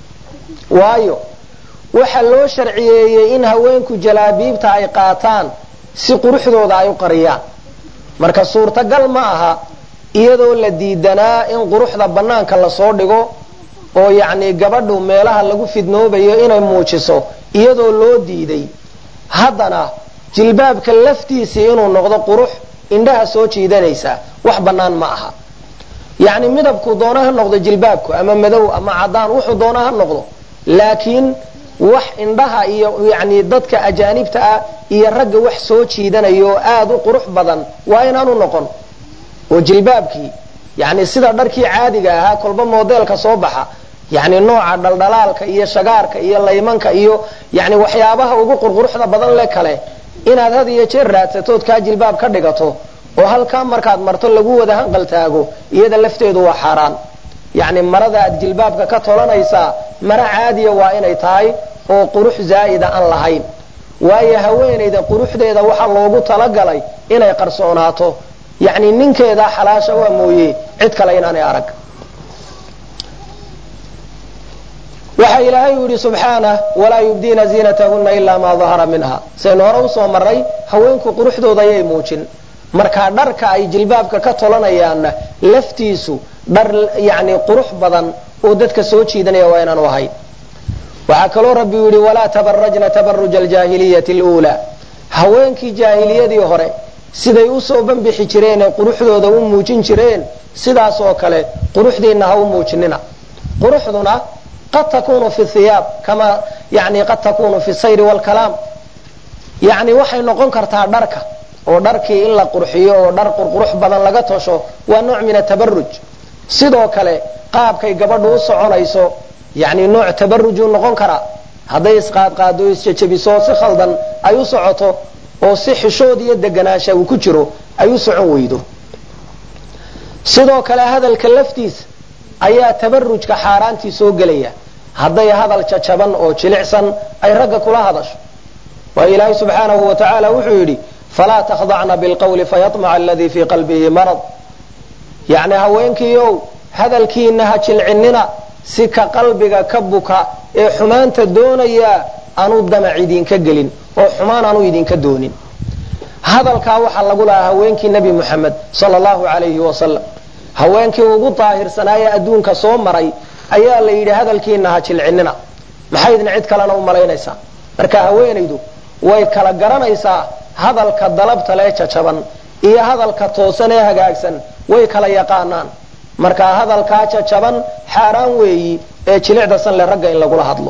waayo waxa loo sharciyeeyay in haweenku jalaabiibta ay qaataan si quruxdooda ay u qariyaan marka suurtagal ma aha iyadoo la diidanaa in quruxda banaanka la soo dhigo oo yaani gabadhu meelaha lagu fidnoobayo inay muujiso iyadoo loo diiday haddana jilbaabka laftiisa inuu noqdo qurux indhaha soo jiidanaysa wax banaan ma aha yaani midabku doonaha noqdo jilbaabku ama madow ama cadaan wuxuu doonaha noqdo laakiin wax indhaha iyo yaani dadka ajaanibta ah iyo ragga wax soo jiidanayo aad u qurux badan waa inaanu noqon oo jilbaabkii yaani sida dharkii caadiga ahaa kolba modelka soo baxa yaani nooca dhaldhalaalka iyo shagaarka iyo laymanka iyo yaani waxyaabaha ugu qurquruxda badan le kale inaad had iyo jeer raadsatood ka jilbaab ka dhigato oo halka markaad marto lagu wada hanqal taago iyada lafteedu waa xaraan yaani marada aad jilbaabka ka tolanaysa mara caadiya waa inay tahay oo qurux zaa'ida aan lahayn waayo haweeneyda quruxdeeda waxa loogu talagalay inay qarsoonaato yacni ninkeeda xalaasha waa mooye cid kale inaanay arag. waxa ilaahay yidhi subxaanah walaa yubdiina ziinatahunna ilaa maa dahara minha. saynu hore usoo maray haweenku quruxdooda ayay muujin, markaa dharka ay jilbaabka ka tolanayaanna laftiisu dhar yacni qurux badan oo dadka soo jiidanaya waa inaanu ahayn. waxaa kaloo rabbi yidhi walaa tabarajna tabaruja aljaahiliyati aluulaa. haweenkii jaahiliyadii hore siday usoo banbixi jireen ee quruxdooda u muujin jireen sidaas oo kale quruxdiinna ha u muujinina. quruxduna qad takunu fi thiyaab kama yani qad takunu fi sayri waalkalaam, yani waxay noqon kartaa dharka oo dharkii in la qurxiyo oo dhar qurqurux badan laga tosho waa nooc min atabaruj. sidoo kale qaabkay gabadhu u soconayso yani nooc tabarujuu noqon karaa. hadday isqaadqaado isjajabiso si khaldan ay u socoto oo si xishood iyo deganaansha uu ku jiro ay u socon weydo. sidoo kale hadalka laftiisa ayaa tabarujka xaaraantii soo gelaya hadday hadal jajaban oo jilicsan ay ragga kula hadasho. waa ilaahay subxaanahu wa tacaala wuxuu yidhi falaa takhdacna bilqawli fayamaca aladii fii qalbihi marad. yacni haweenkiiow hadalkiina ha jilcinina si ka qalbiga ka buka ee xumaanta doonaya aanu damac idinka gelin oo xumaan aanu idinka doonin. hadalkaa waxaa lagu lahaa haweenkii nebi moxamed sala allahu calayhi wasalam, haweenkii ugu daahirsanaaye adduunka soo maray ayaa la yidhi hadalkiina ha jilcinina. maxaydna cid kalena u malaynaysaa? marka haweenaydu way kala garanaysaa hadalka dalabta lee jajaban iyo hadalka toosan ee hagaagsan way kala yaqaanaan. markaa hadalkaa jajaban xaaraan weeyi ee jilicda san le ragga in lagula hadlo.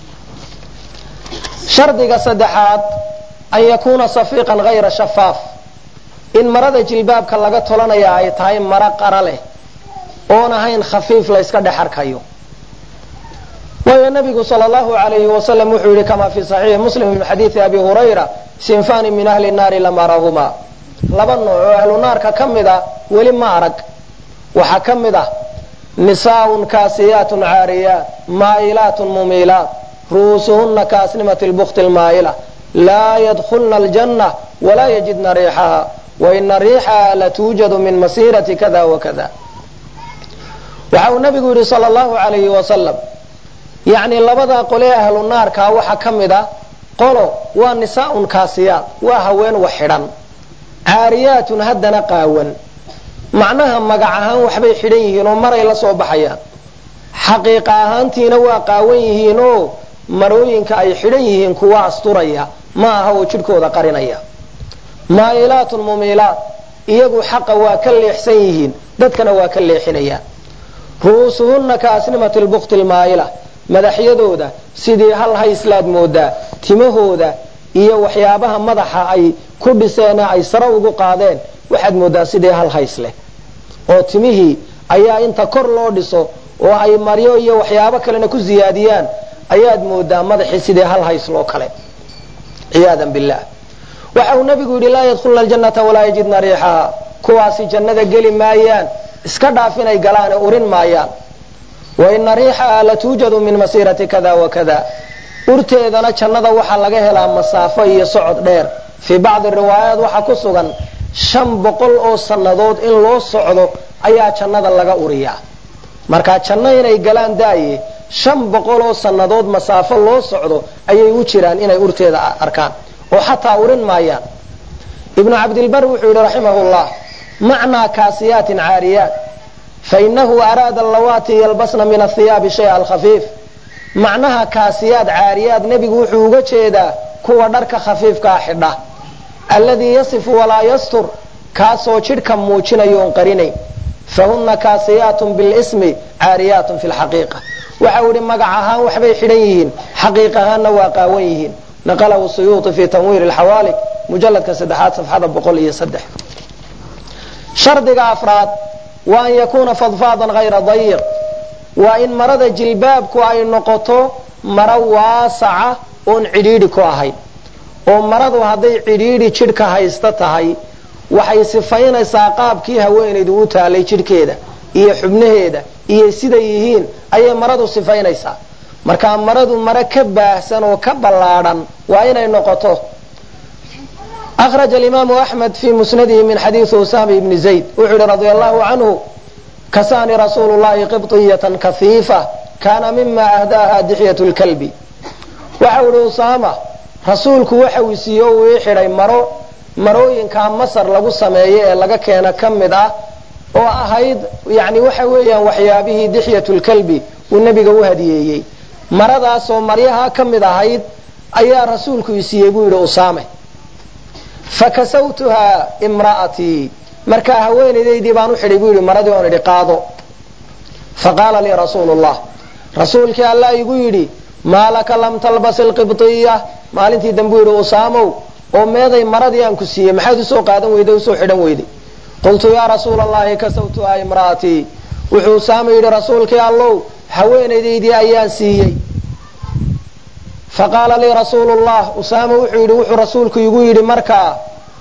shardiga saddexaad an yakuuna safiiqan hayra shafaaf, in marada jilbaabka laga tolanaya ay tahay maro qara leh oon ahayn khafiif la yska dhex arkayo. waayo nabigu sala allahu alayhi wasalam wuxuu yihi kama fi saxiixi muslim min xadiidi abi hurayra sinfani min ahli naari lam arahuma. laba nooc oo ahlu naarka ka mid a weli ma arag. waxaa ka mid ah nisaaun kaasiyaatun caariyaat maa'ilaatun mumiilaat ru'uusuhunna kaasnimati lbukti lmaa'ila laa yadkhulna aljanna walaa yajidna riixaha waina riixaha latuujadu min masiirati kada wakada. waxa uu nabigu yidhi sala allahu alayhi wasalam yacni labadaa qolee ahlu naarkaa waxaa ka mid ah qolo waa nisaaun kaasiyaat, waa haween wax xidhan, caariyaatun haddana qaawan. macnaha magac ahaan waxbay xidhan yihiin oo maray la soo baxayaan, xaqiiqa ahaantiina waa qaawan yihiin oo marooyinka ay xidhan yihiin kuwa asturaya ma aha oo jidhkooda qarinaya. maa'ilaatun mumiilaat, iyagu xaqa waa ka leexsan yihiin dadkana waa ka leexinayaan. ru'uusuhunna kaasnimati lbukti lmaa'ila, madaxyadooda sidii hal hayslaad moodaa, timahooda iyo waxyaabaha madaxa ay ku dhiseena ay sare ugu qaadeen waxaad moodaa sidii hal hays leh. oo timihii ayaa inta kor loo dhiso oo ay maryo iyo waxyaabo kalena ku ziyaadiyaan ayaad moodaa madaxii sidii hal hays loo kale, ciyaadan billah. waxa uu nabigu yidhi laa yadkhulna aljannata walaa yajidna riixaha. kuwaasi jannada geli maayaan, iska dhaaf inay galaane urin maayaan. waina riixaha latuujadu min masiirati kada wakada. urteedana jannada waxaa laga helaa masaafo iyo socod dheer. fii bacdi riwaayaat waxaa ku sugan shan boqol oo sannadood in loo socdo ayaa jannada laga uriyaa. markaa janno inay galaan daaye shan boqol oo sannadood masaafo loo socdo ayay u jiraan inay urteeda arkaan oo xataa urin maayaan. ibnu cabdilbar wuxuu yidhi raximahullah macnaa kaasiyaatin caariyaat fainahu araada allawaati yalbasna min athiyaabi shaya alkhafiif. macnaha kaasiyaad caariyaad nebigu wuxuu uga jeedaa kuwa dharka khafiifkaa xidha, alladii yasifu walaa yastur, kaasoo jidhka muujinayo on qarinayn. fahunna kaasiyaatun bilismi caariyaatun fi lxaqiiqa. waxau yihi magac ahaan waxbay xidhan yihiin, xaqiiq ahaanna waa qaawan yihiin. naqalahu suyuuti fi tanwiir alxawaalik mujaladka saddexaad safxada boqol iyo saddex. shardiga afraad waa an yakuuna fadfaadan hayra dayiq, waa in marada jilbaabku ay noqoto maro waasaca oon cidhiidhi ku ahayn. oo maradu hadday cidhiidhi jidhka haysta tahay waxay sifaynaysaa qaabkii haweenaydu u taalay jidhkeeda iyo xubnaheeda iyo siday yihiin ayay maradu sifaynaysaa. markaa maradu maro ka baahsan oo ka ballaadhan waa inay noqoto. أخرج الإمام أحمد في مسنده من حديث أسامة بن زيد وحر رضي الله عنه كساني رسول الله قبطية كثيفة كان مما أهداها دحية الكلب وحول أسامة رسولك وحوي سيو ويحري مرو مروين كان مصر لغو سمايه لغا كينا كمد اه oo ahayd yani waxa weeyaan waxyaabihii dixyatul kalbi uu nabiga u hadiyay maradaas oo maryaha kamid ahayd ayaa rasuulku isiiyay buu yiri Usaame fakasawtuha imraati marka haweeneydii baan u xidhay buu yiri maradii oo dhiqaado faqala li rasuulullah rasuulkii allah igu yiri maalaka lam talbas alqibtiyya maalintii dambu yiri Usaamo oo meeday maradii aan ku siiyay maxaad u soo qaadan weyday u soo xidhan weyday قلت يا رسول الله كسوتها امراتي وحو سامي رسولك يا الله حوينيدي دي ايان سيي فقال لي رسول الله اسامه وحو وحو رسولك يقول مركا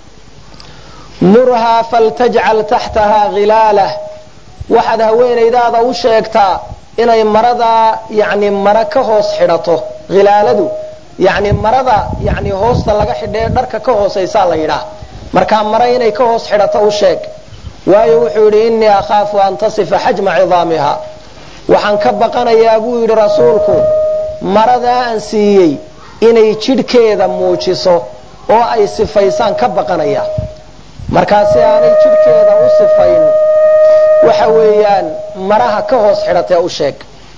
مرها فلتجعل تحتها غلاله واحد هوينيدادا u sheegta inay marada yani maraka hoos xidhato gilaaladu yani marada yani hoosta laga xidhay dharka ka hooseysa la yiraahdo marka mara inay ka hoos xidhato u sheeg waayo wuxuu yiri inni akhaafu an tasifa hajma cidaamiha waxaan ka baqanayaa buu yiri rasuulku marada aan siiyay inay jidhkeeda muujiso oo ay sifaysan ka baqanaya markaas aanay jidhkeeda u sifayn waxa weeyaan maraha ka hoos xidhatay u sheeg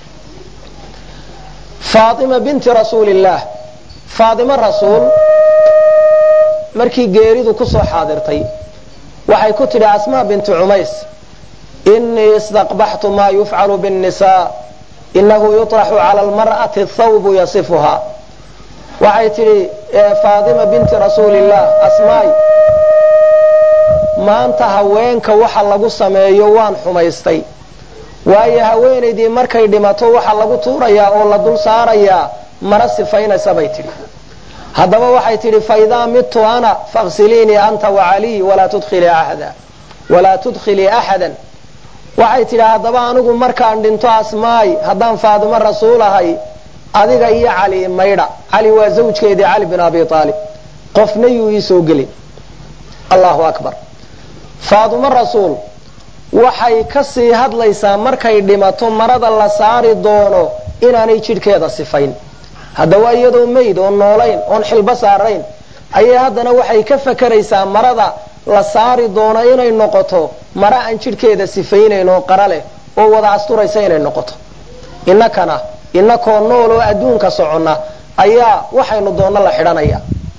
Fatima binti Rasuulillah Fatima rasuul markii geeridu ku soo xaadirtay waxay ku tiri Asma bint Umays inni istaqbahtu ma yuf'alu bin nisaa innahu yutrahu 'ala al-mar'ati ath-thawb yasifuha waxay tiri Fatima bint Rasuulillah Asma maanta haweenka waxa lagu sameeyo waan xumaystay waayo haweeneydii markay dhimato waxa lagu tuurayaa oo la dul saarayaa mara sifaynaysa bay tiri haddaba waxay tiri fayda mitu ana faghsilini anta wa ali wala tudkhili ahada wala tudkhili ahadan waxay tiri haddaba anigu markaan dhinto Asmaay haddaan Faadimo rasuulahay adiga iyo Ali maydha Ali waa zawjkeedii Ali bin Abi Talib qofna yuu isoo gelin Allahu akbar Faadimo rasuul waxay ka sii hadlaysaa markay dhimato marada la saari doono inaanay jidhkeeda sifayn haddaba iyadoo meyd oo noolayn oon xilba saarayn ayay haddana waxay ka fakaraysaa marada la saari doono inay noqoto mara aan jidhkeeda sifaynayn oo qara leh oo wada asturaysa inay noqoto innakana innakoo nool oo adduunka soconna ayaa waxaynu doonno la xidhanaya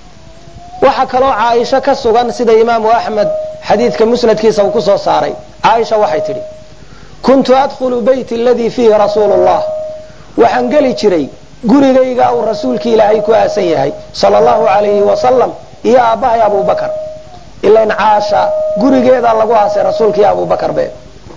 waxa kaloo Caaisha ka sugan sida Imaamu Ahmad xadiidka musnadkiisa uu ku soo saaray Caaisha waxay tiri kuntu adkhulu bayti alladhi fihi rasuulullah waxaan gali jiray gurigayga uu rasuulkii Ilaahay ku aasan yahay sallallahu alayhi wa sallam iyo aabahay Abu Bakar ilaan Caasha gurigeeda lagu aasay rasuulkii Abu Bakar be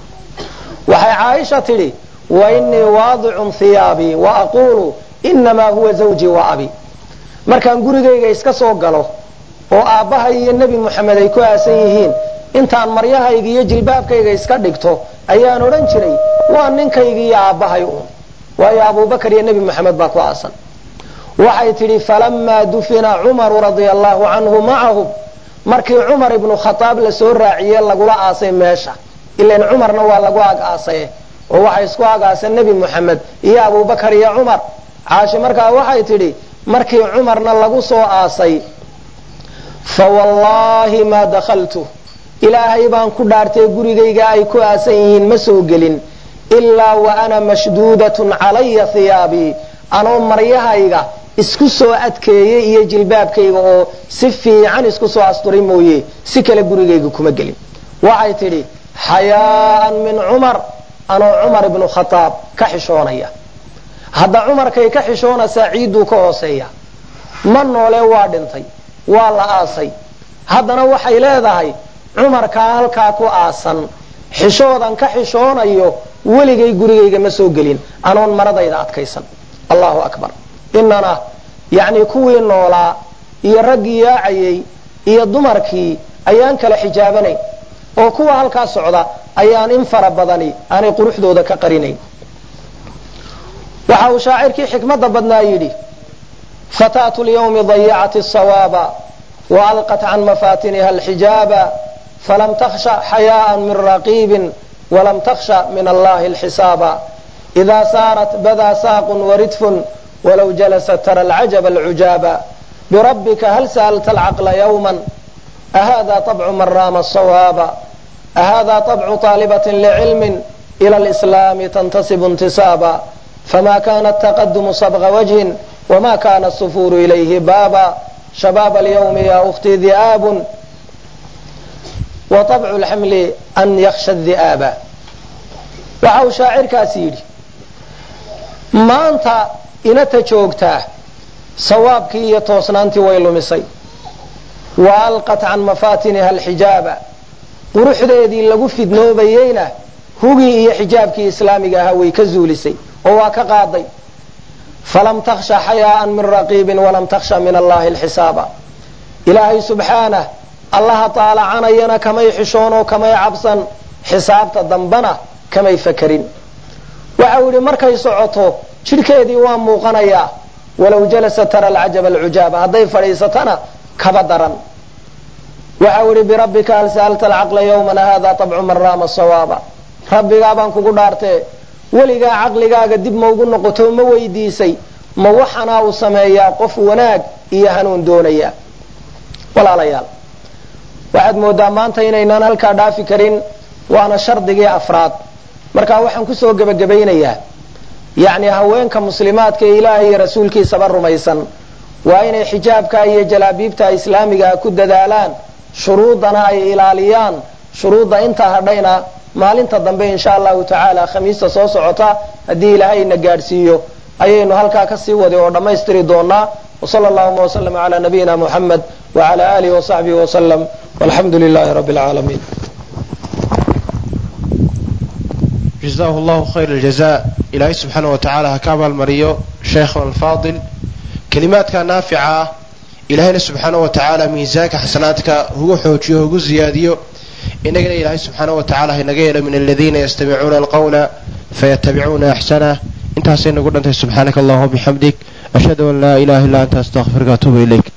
waxay Caaisha tiri wa inni waadi'un thiyabi wa aqulu inma huwa zawji wa abi markaan gurigayga iska soo galo oo aabahay iyo nabi Muhammad ay ku aasan yihiin intaan maryahayga iyo jilbaabkayga iska dhigto ayaan oran jiray waa ninkayga iyo aabahay uu waayo Abu Bakar iyo nabi Muhammad baa ku aasan waxay tiri falamma dufina Umar radiyallahu anhu ma'ahu markii Umar ibn Khattab la soo raaciyay lagula aasay meesha ilaan Umarna waa lagu aasay oo waxay isku aasay nabi Muhammad iyo Abu Bakar iyo Umar Caaisha markaa waxay tiri markii Umarna lagu soo aasay fa wallahi ma dakhaltu ilaahay baan ku dhaartay gurigayga ay ku aasan yihiin ma soo gelin illa wa ana mashdudatun alayya thiyabi ano maryahayga isku soo adkeeyay iyo jilbaabkayga oo si fiican isku soo asturay mooyee si kale gurigayga kuma gelin waxay tiri hayaan min Umar ano Umar ibn Khattab ka xishoonaya hadda Umar kay ka xishoona Saaciidu ka hooseeya ma noole waa dhintay waa la aasay haddana waxay leedahay Umar ka halka ku aasan xishoodan ka xishoonayo weligay gurigayga ma soo gelin anoon maradayda adkaysan Allahu akbar inana yaani kuwii noolaa iyo raggii yaacayay iyo dumarkii ayaan kala xijaabanay oo kuwa halka socda ayaan in fara badani aanay quruxdooda ka qarinayn waxa uu shaacirkii xikmada badnaa yiri fataatu al-yawm dayya'at as-sawaba وألقت عن مفاتنها الحجاب فلم تخش حياء من رقيب ولم تخش من الله الحساب إذا سارت بدا ساق وردف ولو جلست ترى العجب العجاب بربك هل سألت العقل يوما أهذا طبع من رام الصواب أهذا طبع طالبة لعلم إلى الإسلام تنتسب انتسابا فما كان التقدم صبغ وجه وما كان السفور إليه بابا شباب اليوم يا أختي ذئاب وطبع الحمل أن يخشى الذئاب. waxau shaacirkaasi yidhi maanta inata joogtaa sawaabkii iyo toosnaantii way lumisay wa alqat can mafaatiniha alxijaaba quruxdeedii lagu fidnoobayeyna hugii iyo xijaabkii islaamiga ahaa way ka zuulisay oo waa ka qaaday falam takhsha xayaa'an min raqiibin walam takhsha min allahi alxisaaba ilaahay subxaanah allaha taalacanayana kamay xishoonoo kamay cabsan xisaabta dambana kamay fakarin. waxa uu yidhi markay socoto jidhkeedii waa muuqanayaa walow jalasa tara alcajab alcujaaba hadday fadhiisatana kaba daran. waxa uu yidhi birabbika hal sa'alta alcaqla yawman hada tabcu man raama sawaaba rabbigaa baan kugu dhaartee weligaa caqligaaga dib ma ugu noqoto ma weydiisay ma waxanaa uu sameeyaa qof wanaag iyo hanuun doonaya. walaalayaal waxaad moodaa maanta inaynaan halkaa dhaafi karin waana shardigii afraad. markaa waxaan kusoo gebagabaynayaa yacni haweenka muslimaadka ee ilaahay iyo rasuulkiisaba rumaysan waa inay xijaabka iyo jalaabiibta islaamiga ku dadaalaan shuruudana ay ilaaliyaan. shuruudda intaa hadhayna maalinta dambe insha allahu tacaala khamiista soo socota haddii ilaahayna gaadhsiiyo ayaynu halkaa kasii waday oo dhammaystiri doonaa. وصلى اللهم وسلم على نبينا محمد وعلى آله وصحبه وسلم والحمد لله رب العالمين. جزاه الله خير الجزاء. إلهي سبحانه وتعالى هكذا المريو شيخنا الفاضل كلمات كان نافعة. إلهي سبحانه وتعالى ميزاك حسناتك هو حوتيه هو زياديو إنك إلهي سبحانه وتعالى نجيل من الذين يستمعون القول فيتبعون أحسنه. انت حسين قلنا انت سبحانك اللهم وبحمدك أشهد أن لا إله إلا أنت أستغفرك وأتوب إليك.